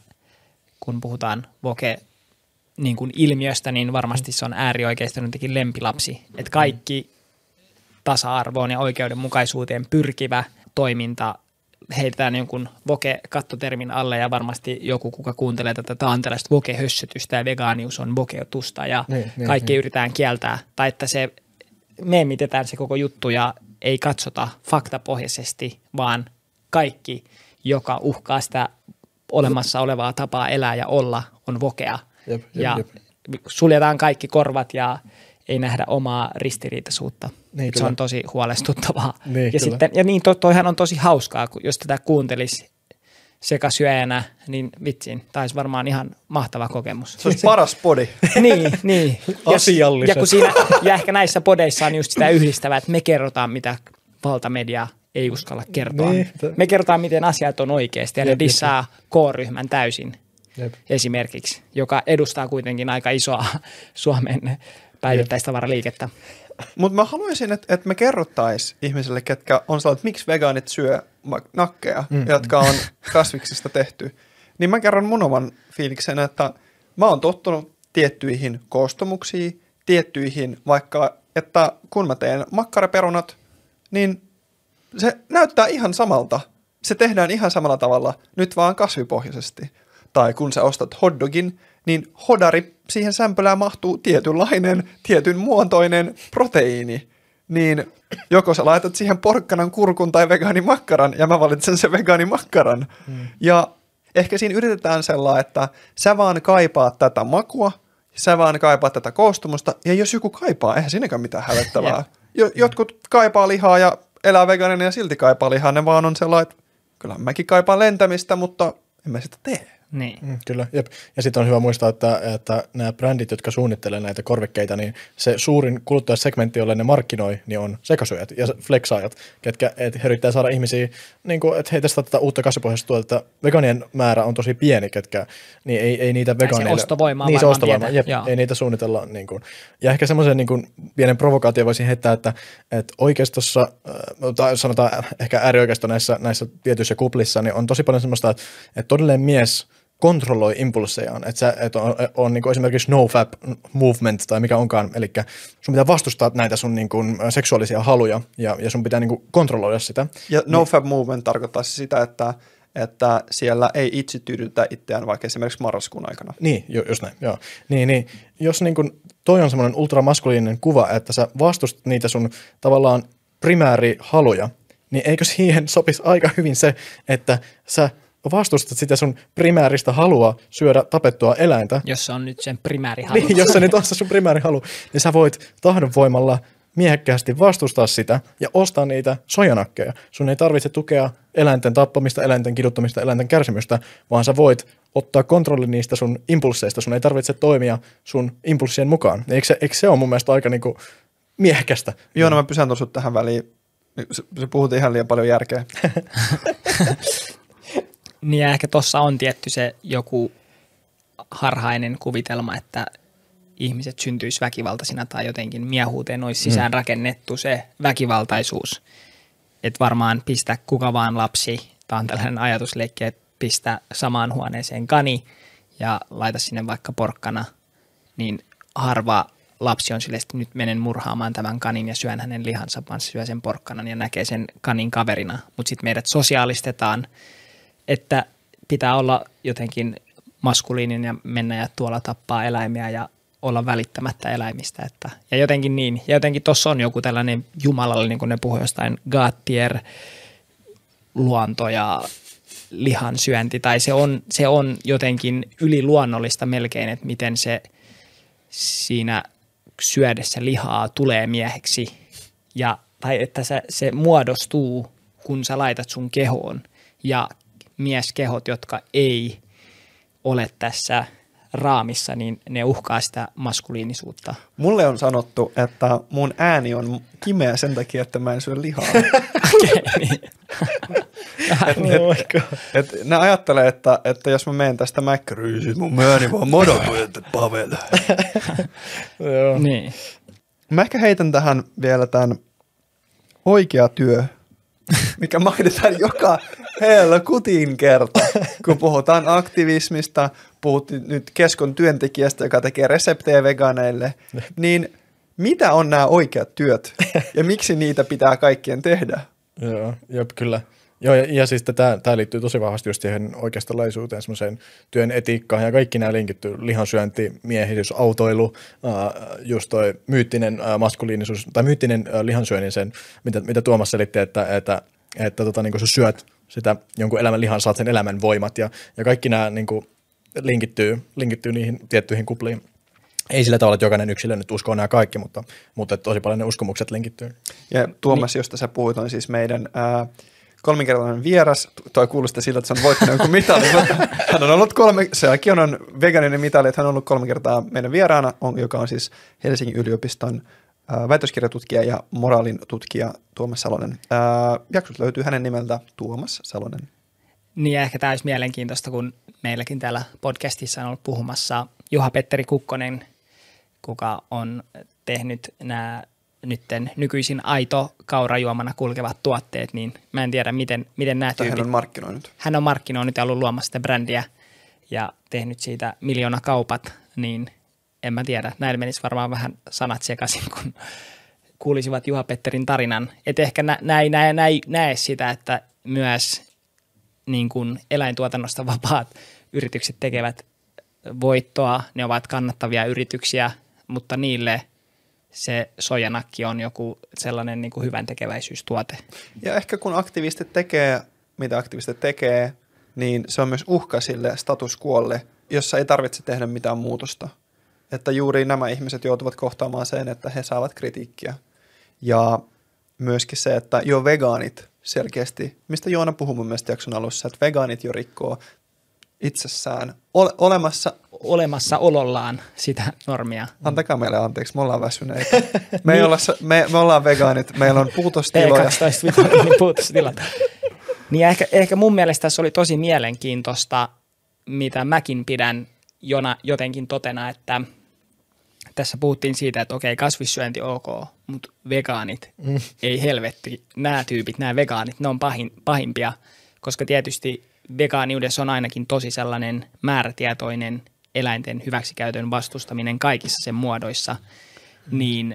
kun puhutaan woke niin kuin ilmiöstä, niin varmasti se on äärioikeiston jotenkin lempilapsi. Että kaikki tasa-arvoon ja oikeudenmukaisuuteen pyrkivä toiminta heitetään jonkun woke-kattotermin alle ja varmasti joku, kuka kuuntelee tätä, tämä on tällaista woke-hössötystä ja vegaanius on wokeutusta ja kaikki yritetään kieltää. Tai että se meemitetään se koko juttu ja ei katsota faktapohjaisesti, vaan kaikki, joka uhkaa sitä olemassa olevaa tapaa elää ja olla, on wokea. Jep. Suljetaan kaikki korvat ja ei nähdä omaa ristiriitaisuutta. Niin, se on tosi huolestuttavaa. Niin, toihan on tosi hauskaa, jos tätä kuuntelisi sekasyöjänä, niin vitsin, taisi varmaan ihan mahtava kokemus. Se olisi paras podi. niin. Asialliset. Ja ehkä näissä podeissa on just sitä yhdistävää, että me kerrotaan, mitä valtamedia ei uskalla kertoa. Niin. Me kerrotaan, miten asiat on oikeasti, ja ne dissaa K-ryhmän täysin. Jep. Esimerkiksi, joka edustaa kuitenkin aika isoa Suomen päivittäistavaraliikettä. Mutta mä haluaisin, että me kerrottaisiin ihmisille, ketkä on sellainen, että miksi vegaanit syö nakkeja, jotka on kasviksista tehty. Niin mä kerron mun oman fiiliksen, että mä oon tottunut tiettyihin koostumuksiin, tiettyihin vaikka, että kun mä teen makkaraperunat, niin se näyttää ihan samalta. Se tehdään ihan samalla tavalla, nyt vaan kasvipohjaisesti. Tai kun sä ostat hotdogin, niin hodari siihen sämpylään mahtuu tietynlainen, tietyn muotoinen proteiini. Niin joko sä laitat siihen porkkanan, kurkun tai vegaanimakkaran, ja mä valitsen sen vegaanimakkaran. Ja ehkä siinä yritetään sellainen, että sä vaan kaipaat tätä makua, sä vaan kaipaat tätä koostumusta, ja jos joku kaipaa, eihän siinäkään mitään hävettävää. Jotkut kaipaa lihaa ja elää vegaanina ja silti kaipaa lihaa, ne vaan on sellainen, että kyllä mäkin kaipaan lentämistä, mutta en mä sitä tee. Niin. Kyllä, jep. Ja sitten on hyvä muistaa, että nämä brändit, jotka suunnittelee näitä korvikkeita, niin se suurin kuluttajasegmentti, jolle ne markkinoi, niin on sekasyöjät ja flexaajat, ketkä he yrittää saada ihmisiä, niin kuin, että he testaa tätä uutta kasvipohjaista tuotetta. Vegaanien määrä on tosi pieni, ketkä, niin ei niitä vegaaneille. Se ostovoima on niin, se ostovoima, pientä. ei niitä suunnitella. Niin kuin. Ja ehkä semmoisen niin kuin pienen provokaatio voisin heittää, että oikeistossa, tai sanotaan ehkä äärioikeisto näissä tietyissä kuplissa, niin on tosi paljon semmoista, että todellinen mies kontrolloi impulssejaan, että on niin kuin esimerkiksi no-fap movement tai mikä onkaan, eli sun pitää vastustaa näitä sun niin kuin seksuaalisia haluja ja sun pitää niin kuin kontrolloida sitä. Ja no-fap movement tarkoittaa sitä, että siellä ei itse tyydytä itseään vaikka esimerkiksi marraskuun aikana. Niin, just näin, joo. Niin, jos niin kuin toi on semmoinen ultramaskuliininen kuva, että sä vastustat niitä sun tavallaan primäärihaluja, niin eikö siihen sopisi aika hyvin se, että sä vastustat sitä sun primääristä halua syödä tapettua eläintä. Jos se on nyt sen primäärihalu. Niin, jos se nyt on se sun primäärihalu, niin sä voit tahdonvoimalla miehekkäästi vastustaa sitä ja ostaa niitä sojanakkeja. Sun ei tarvitse tukea eläinten tappamista, eläinten kiduttamista, eläinten kärsimystä, vaan sä voit ottaa kontrollin niistä sun impulseista. Sun ei tarvitse toimia sun impulssien mukaan. Eikö se ole mun mielestä aika niinku miehekästä? Joo, no mä pysään tuossa tähän väliin. Se puhut ihan liian paljon järkeä. Niin ja ehkä tuossa on tietty se joku harhainen kuvitelma, että ihmiset syntyisi väkivaltaisina tai jotenkin miehuuteen olisi sisään rakennettu se väkivaltaisuus. Että varmaan pistä kuka vaan lapsi, tämä on tällainen ajatusleikki, että pistä samaan huoneeseen kani ja laita sinne vaikka porkkana, niin harva lapsi on silleen, että nyt menen murhaamaan tämän kanin ja syön hänen lihansa, vaan syö sen porkkanan ja näkee sen kanin kaverina. Mutta sitten meidät sosiaalistetaan, että pitää olla jotenkin maskuliininen ja mennä ja tuolla tappaa eläimiä ja olla välittämättä eläimistä. Ja jotenkin niin, ja jotenkin tuossa on joku tällainen jumalallinen, kun ne puhuu jostain God-tier, luonto ja lihan syönti, tai se on jotenkin yliluonnollista melkein, että miten se siinä syödessä lihaa tulee mieheksi, tai että se muodostuu, kun sä laitat sun kehoon, ja mieskehot, jotka ei ole tässä raamissa, niin ne uhkaa sitä maskuliinisuutta. Mulle on sanottu, että mun ääni on kimeä sen takia, että mä en syö lihaa. Okei, niin. Ne ajattelee, että jos mä menen tästä mäkkäriin, sit mun ääni vaan modotuu, että Pavel. Niin. Mä ehkä heitän tähän vielä tämän oikea työ, mikä mainitaan joka helkutin kerta, kun puhutaan aktivismista, puhuttiin nyt Keskon työntekijästä, joka tekee reseptejä vegaaneille, niin mitä on nämä oikeat työt ja miksi niitä pitää kaikkien tehdä? Joo, kyllä. Joo, ja siis tämä liittyy tosi vahvasti just siihen oikeistolaisuuteen, semmoiseen työn etiikkaan ja kaikki nämä linkittyy lihansyönti, miehisyys, autoilu, just toi myyttinen maskuliinisuus tai myyttinen lihansyönnin sen, mitä Tuomas selitti, että niin kun sä syöt sitä jonkun elämän lihan, saat sen elämän voimat ja kaikki nämä niin kun linkittyy niihin tiettyihin kupliin. Ei sillä tavalla, että jokainen yksilö nyt uskoo nämä kaikki, mutta tosi paljon ne uskomukset linkittyy. Ja Tuomas, josta sä puhuit, on siis meidän kolminkertainen vieras. Toi kuulostaa siltä, että se on voittanut jonkun mitalin, mutta hän on ollut sekin on vegaaninen mitali, että hän on ollut 3 kertaa meidän vieraana, joka on siis Helsingin yliopiston väitöskirjatutkija ja moraalin tutkija Tuomas Salonen. Jaksot löytyy hänen nimeltä Tuomas Salonen. Niin ja ehkä tämä olisi mielenkiintoista, kun meilläkin täällä podcastissa on ollut puhumassa Juha-Petteri Kukkonen, kuka on tehnyt nämä nytten nykyisin aito kaurajuomana kulkevat tuotteet, niin mä en tiedä, miten nämä tyypit. Hän on markkinoinut. Hän on markkinoinut ja ollut luomassa sitä brändiä ja tehnyt siitä 1 miljoona kaupat, niin en mä tiedä. Näillä menisi varmaan vähän sanat sekaisin, kun kuulisivat Juha-Petterin tarinan. Että ehkä näe sitä, että myös niin kuin eläintuotannosta vapaat yritykset tekevät voittoa, ne ovat kannattavia yrityksiä, mutta niille se soijanakki on joku sellainen niin kuin hyvän tekeväisyystuote. Ja ehkä kun aktivistit tekee, mitä aktivistit tekee, niin se on myös uhka sille status quolle, jossa ei tarvitse tehdä mitään muutosta. Että juuri nämä ihmiset joutuvat kohtaamaan sen, että he saavat kritiikkiä. Ja myöskin se, että jo vegaanit selkeästi, mistä Joona puhui mun mielestä jakson alussa, että vegaanit jo rikkoo itsessään olemassaolollaan sitä normia. Antakaa meille anteeksi, me ollaan väsyneitä. Me ollaan vegaanit, meillä on puutostiloja. puutostilat. Niin ehkä mun mielestä tässä oli tosi mielenkiintoista, mitä mäkin pidän jotenkin totena, että tässä puhuttiin siitä, että okei, kasvissyönti ok, mutta vegaanit, ei helvetti, nämä tyypit, nämä vegaanit, ne on pahimpia, koska tietysti vegaaniudessa on ainakin tosi sellainen määrätietoinen eläinten hyväksikäytön vastustaminen kaikissa sen muodoissa, niin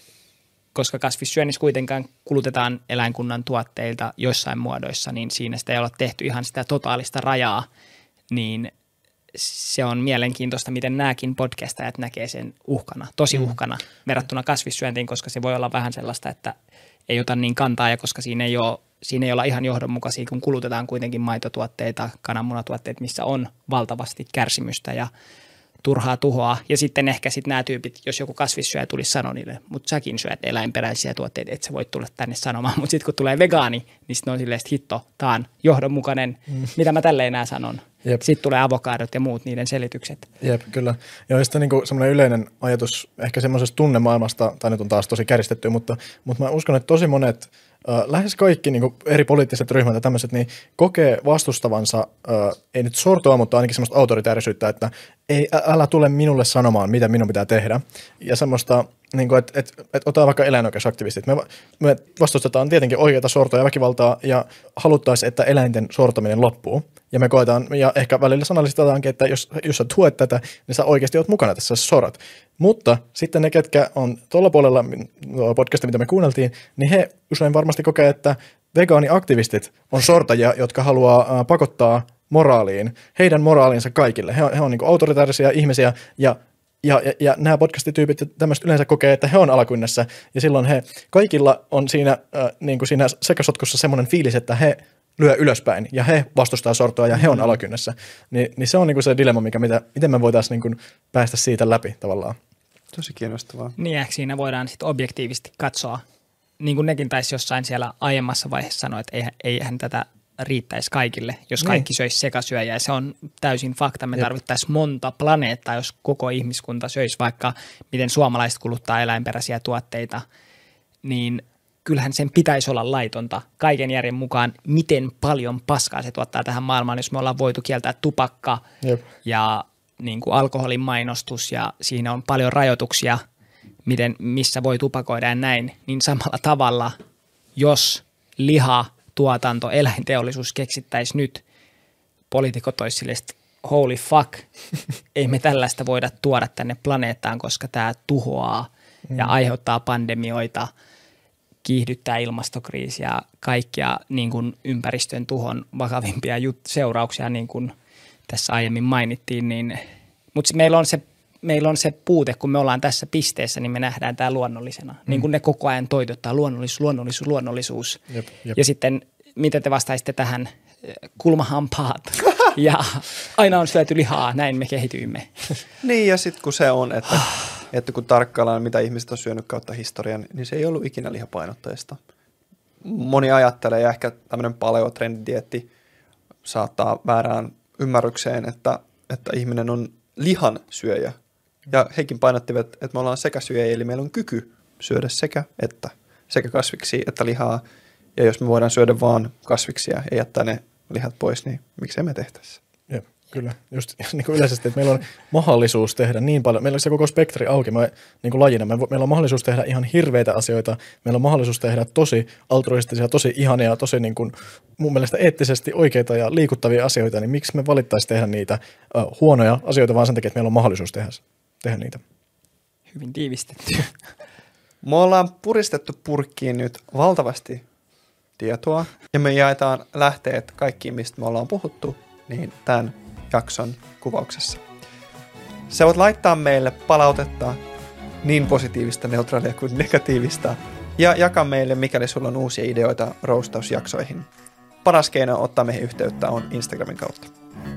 koska kasvissyönnissä kuitenkaan kulutetaan eläinkunnan tuotteilta joissain muodoissa, niin siinä sitä ei ole tehty ihan sitä totaalista rajaa, niin se on mielenkiintoista, miten nämäkin podcastajat näkee sen uhkana, tosi uhkana verrattuna kasvissyöntiin, koska se voi olla vähän sellaista, että ei ota niin kantaa ja koska siinä ei olla ihan johdonmukaisia, kun kulutetaan kuitenkin maitotuotteita, kananmunatuotteita, missä on valtavasti kärsimystä ja turhaa tuhoa. Ja sitten ehkä nämä tyypit, jos joku kasvissyöjä tulisi sanoa niille, mutta säkin syöt eläinperäisiä tuotteita, et sä voi tulla tänne sanomaan. Mutta sitten kun tulee vegaani, niin sitten on silleen, että hitto, tää on johdonmukainen, mitä mä tälleen enää sanon. Jep. Sitten tulee avokadot ja muut niiden selitykset. Jep, kyllä. Ja sitten niin semmoinen yleinen ajatus ehkä semmoisesta tunnemaailmasta, tai nyt on taas tosi kärjistetty, mutta mä uskon, että tosi monet, lähes kaikki niin eri poliittiset ryhmät ja tämmöiset, niin kokee vastustavansa, ei nyt sortoa, mutta ainakin semmoista autoritäärisyyttä, että älä tule minulle sanomaan, mitä minun pitää tehdä. Ja semmoista, niin kuin, että otetaan vaikka eläinoikeusaktivistit. Me vastustetaan tietenkin oikeita sortoja ja väkivaltaa ja haluttaisiin, että eläinten sortaminen loppuu. Ja me koetaan, ja ehkä välillä sanallistetaankin, että jos sä tuet tätä, niin sä oikeasti oot mukana tässä sorat. Mutta sitten ne, ketkä on tuolla puolella podcasta, mitä me kuunneltiin, niin he usein varmasti kokee, että vegaaniaktivistit on sortajia, jotka haluaa pakottaa moraaliin, heidän moraalinsa kaikille. He on niin kuin autoritaarisia ihmisiä ja Ja nämä podcastityypit tämmöiset yleensä kokee, että he on alakynnessä, ja silloin kaikilla on siinä, niin kuin siinä sekasotkussa semmoinen fiilis, että he lyö ylöspäin, ja he vastustaa sortoa, ja he on alakynnessä. Niin se on niin kuin se dilemma, miten me voitaisiin niin kuin päästä siitä läpi tavallaan. Tosi kiinnostavaa. Niin, ehkä siinä voidaan sitten objektiivisesti katsoa, niin kuin nekin taisi jossain siellä aiemmassa vaiheessa sanoa, että eihän tätä riittäisi kaikille, jos kaikki söisi sekasyöjää. Se on täysin fakta. Me tarvittaisiin monta planeettaa, jos koko ihmiskunta söisi vaikka miten suomalaiset kuluttaa eläinperäisiä tuotteita, niin kyllähän sen pitäisi olla laitonta kaiken järjen mukaan, miten paljon paskaa se tuottaa tähän maailmaan, jos me ollaan voitu kieltää tupakka ja niin kuin alkoholin mainostus ja siinä on paljon rajoituksia, missä voi tupakoida ja näin, niin samalla tavalla, jos tuotanto, eläinteollisuus keksittäisi nyt, poliitikot olisi silleen, holy fuck, ei me tällaista voida tuoda tänne planeettaan, koska tämä tuhoaa ja aiheuttaa pandemioita, kiihdyttää ilmastokriisiä, kaikkia niin kuin ympäristön tuhon vakavimpia seurauksia, niin kuin tässä aiemmin mainittiin, mutta meillä on se puute, kun me ollaan tässä pisteessä, niin me nähdään tämä luonnollisena. Niin kuin ne koko ajan toitottaa luonnollisuus. Jep. Ja sitten, miten te vastaisitte tähän kulmahampaat ja aina on syöty lihaa, näin me kehityimme. Niin, ja sitten kun se on, että kun tarkkaillaan, mitä ihmiset on syönyt kautta historian, niin se ei ollut ikinä lihapainotteista. Moni ajattelee, ja ehkä tämmöinen paleotrendidieetti saattaa väärään ymmärrykseen, että ihminen on lihan syöjä. Ja hekin painottivat, että me ollaan sekasyöjä, eli meillä on kyky syödä sekä kasviksia että lihaa. Ja jos me voidaan syödä vaan kasviksia ja jättää ne lihat pois, niin miksei me tehtäisi? Jep, kyllä. Just niin kuin yleisesti, että meillä on mahdollisuus tehdä niin paljon. Meillä on se koko spektri auki niin kuin lajina. Meillä on mahdollisuus tehdä ihan hirveitä asioita. Meillä on mahdollisuus tehdä tosi altruistisia, tosi ihania, tosi niin kuin, mun mielestä eettisesti oikeita ja liikuttavia asioita. Niin miksi me valittaisiin tehdä niitä huonoja asioita vaan sen takia, että meillä on mahdollisuus tehdä niitä. Hyvin tiivistetty. Me ollaan puristettu purkkiin nyt valtavasti tietoa ja me jaetaan lähteet kaikkiin, mistä me ollaan puhuttu, niin tämän jakson kuvauksessa. Sä voit laittaa meille palautetta, niin positiivista, neutraalia kuin negatiivista, ja jakaa meille, mikäli sulla on uusia ideoita roustausjaksoihin. Paras keino ottaa meihin yhteyttä on Instagramin kautta.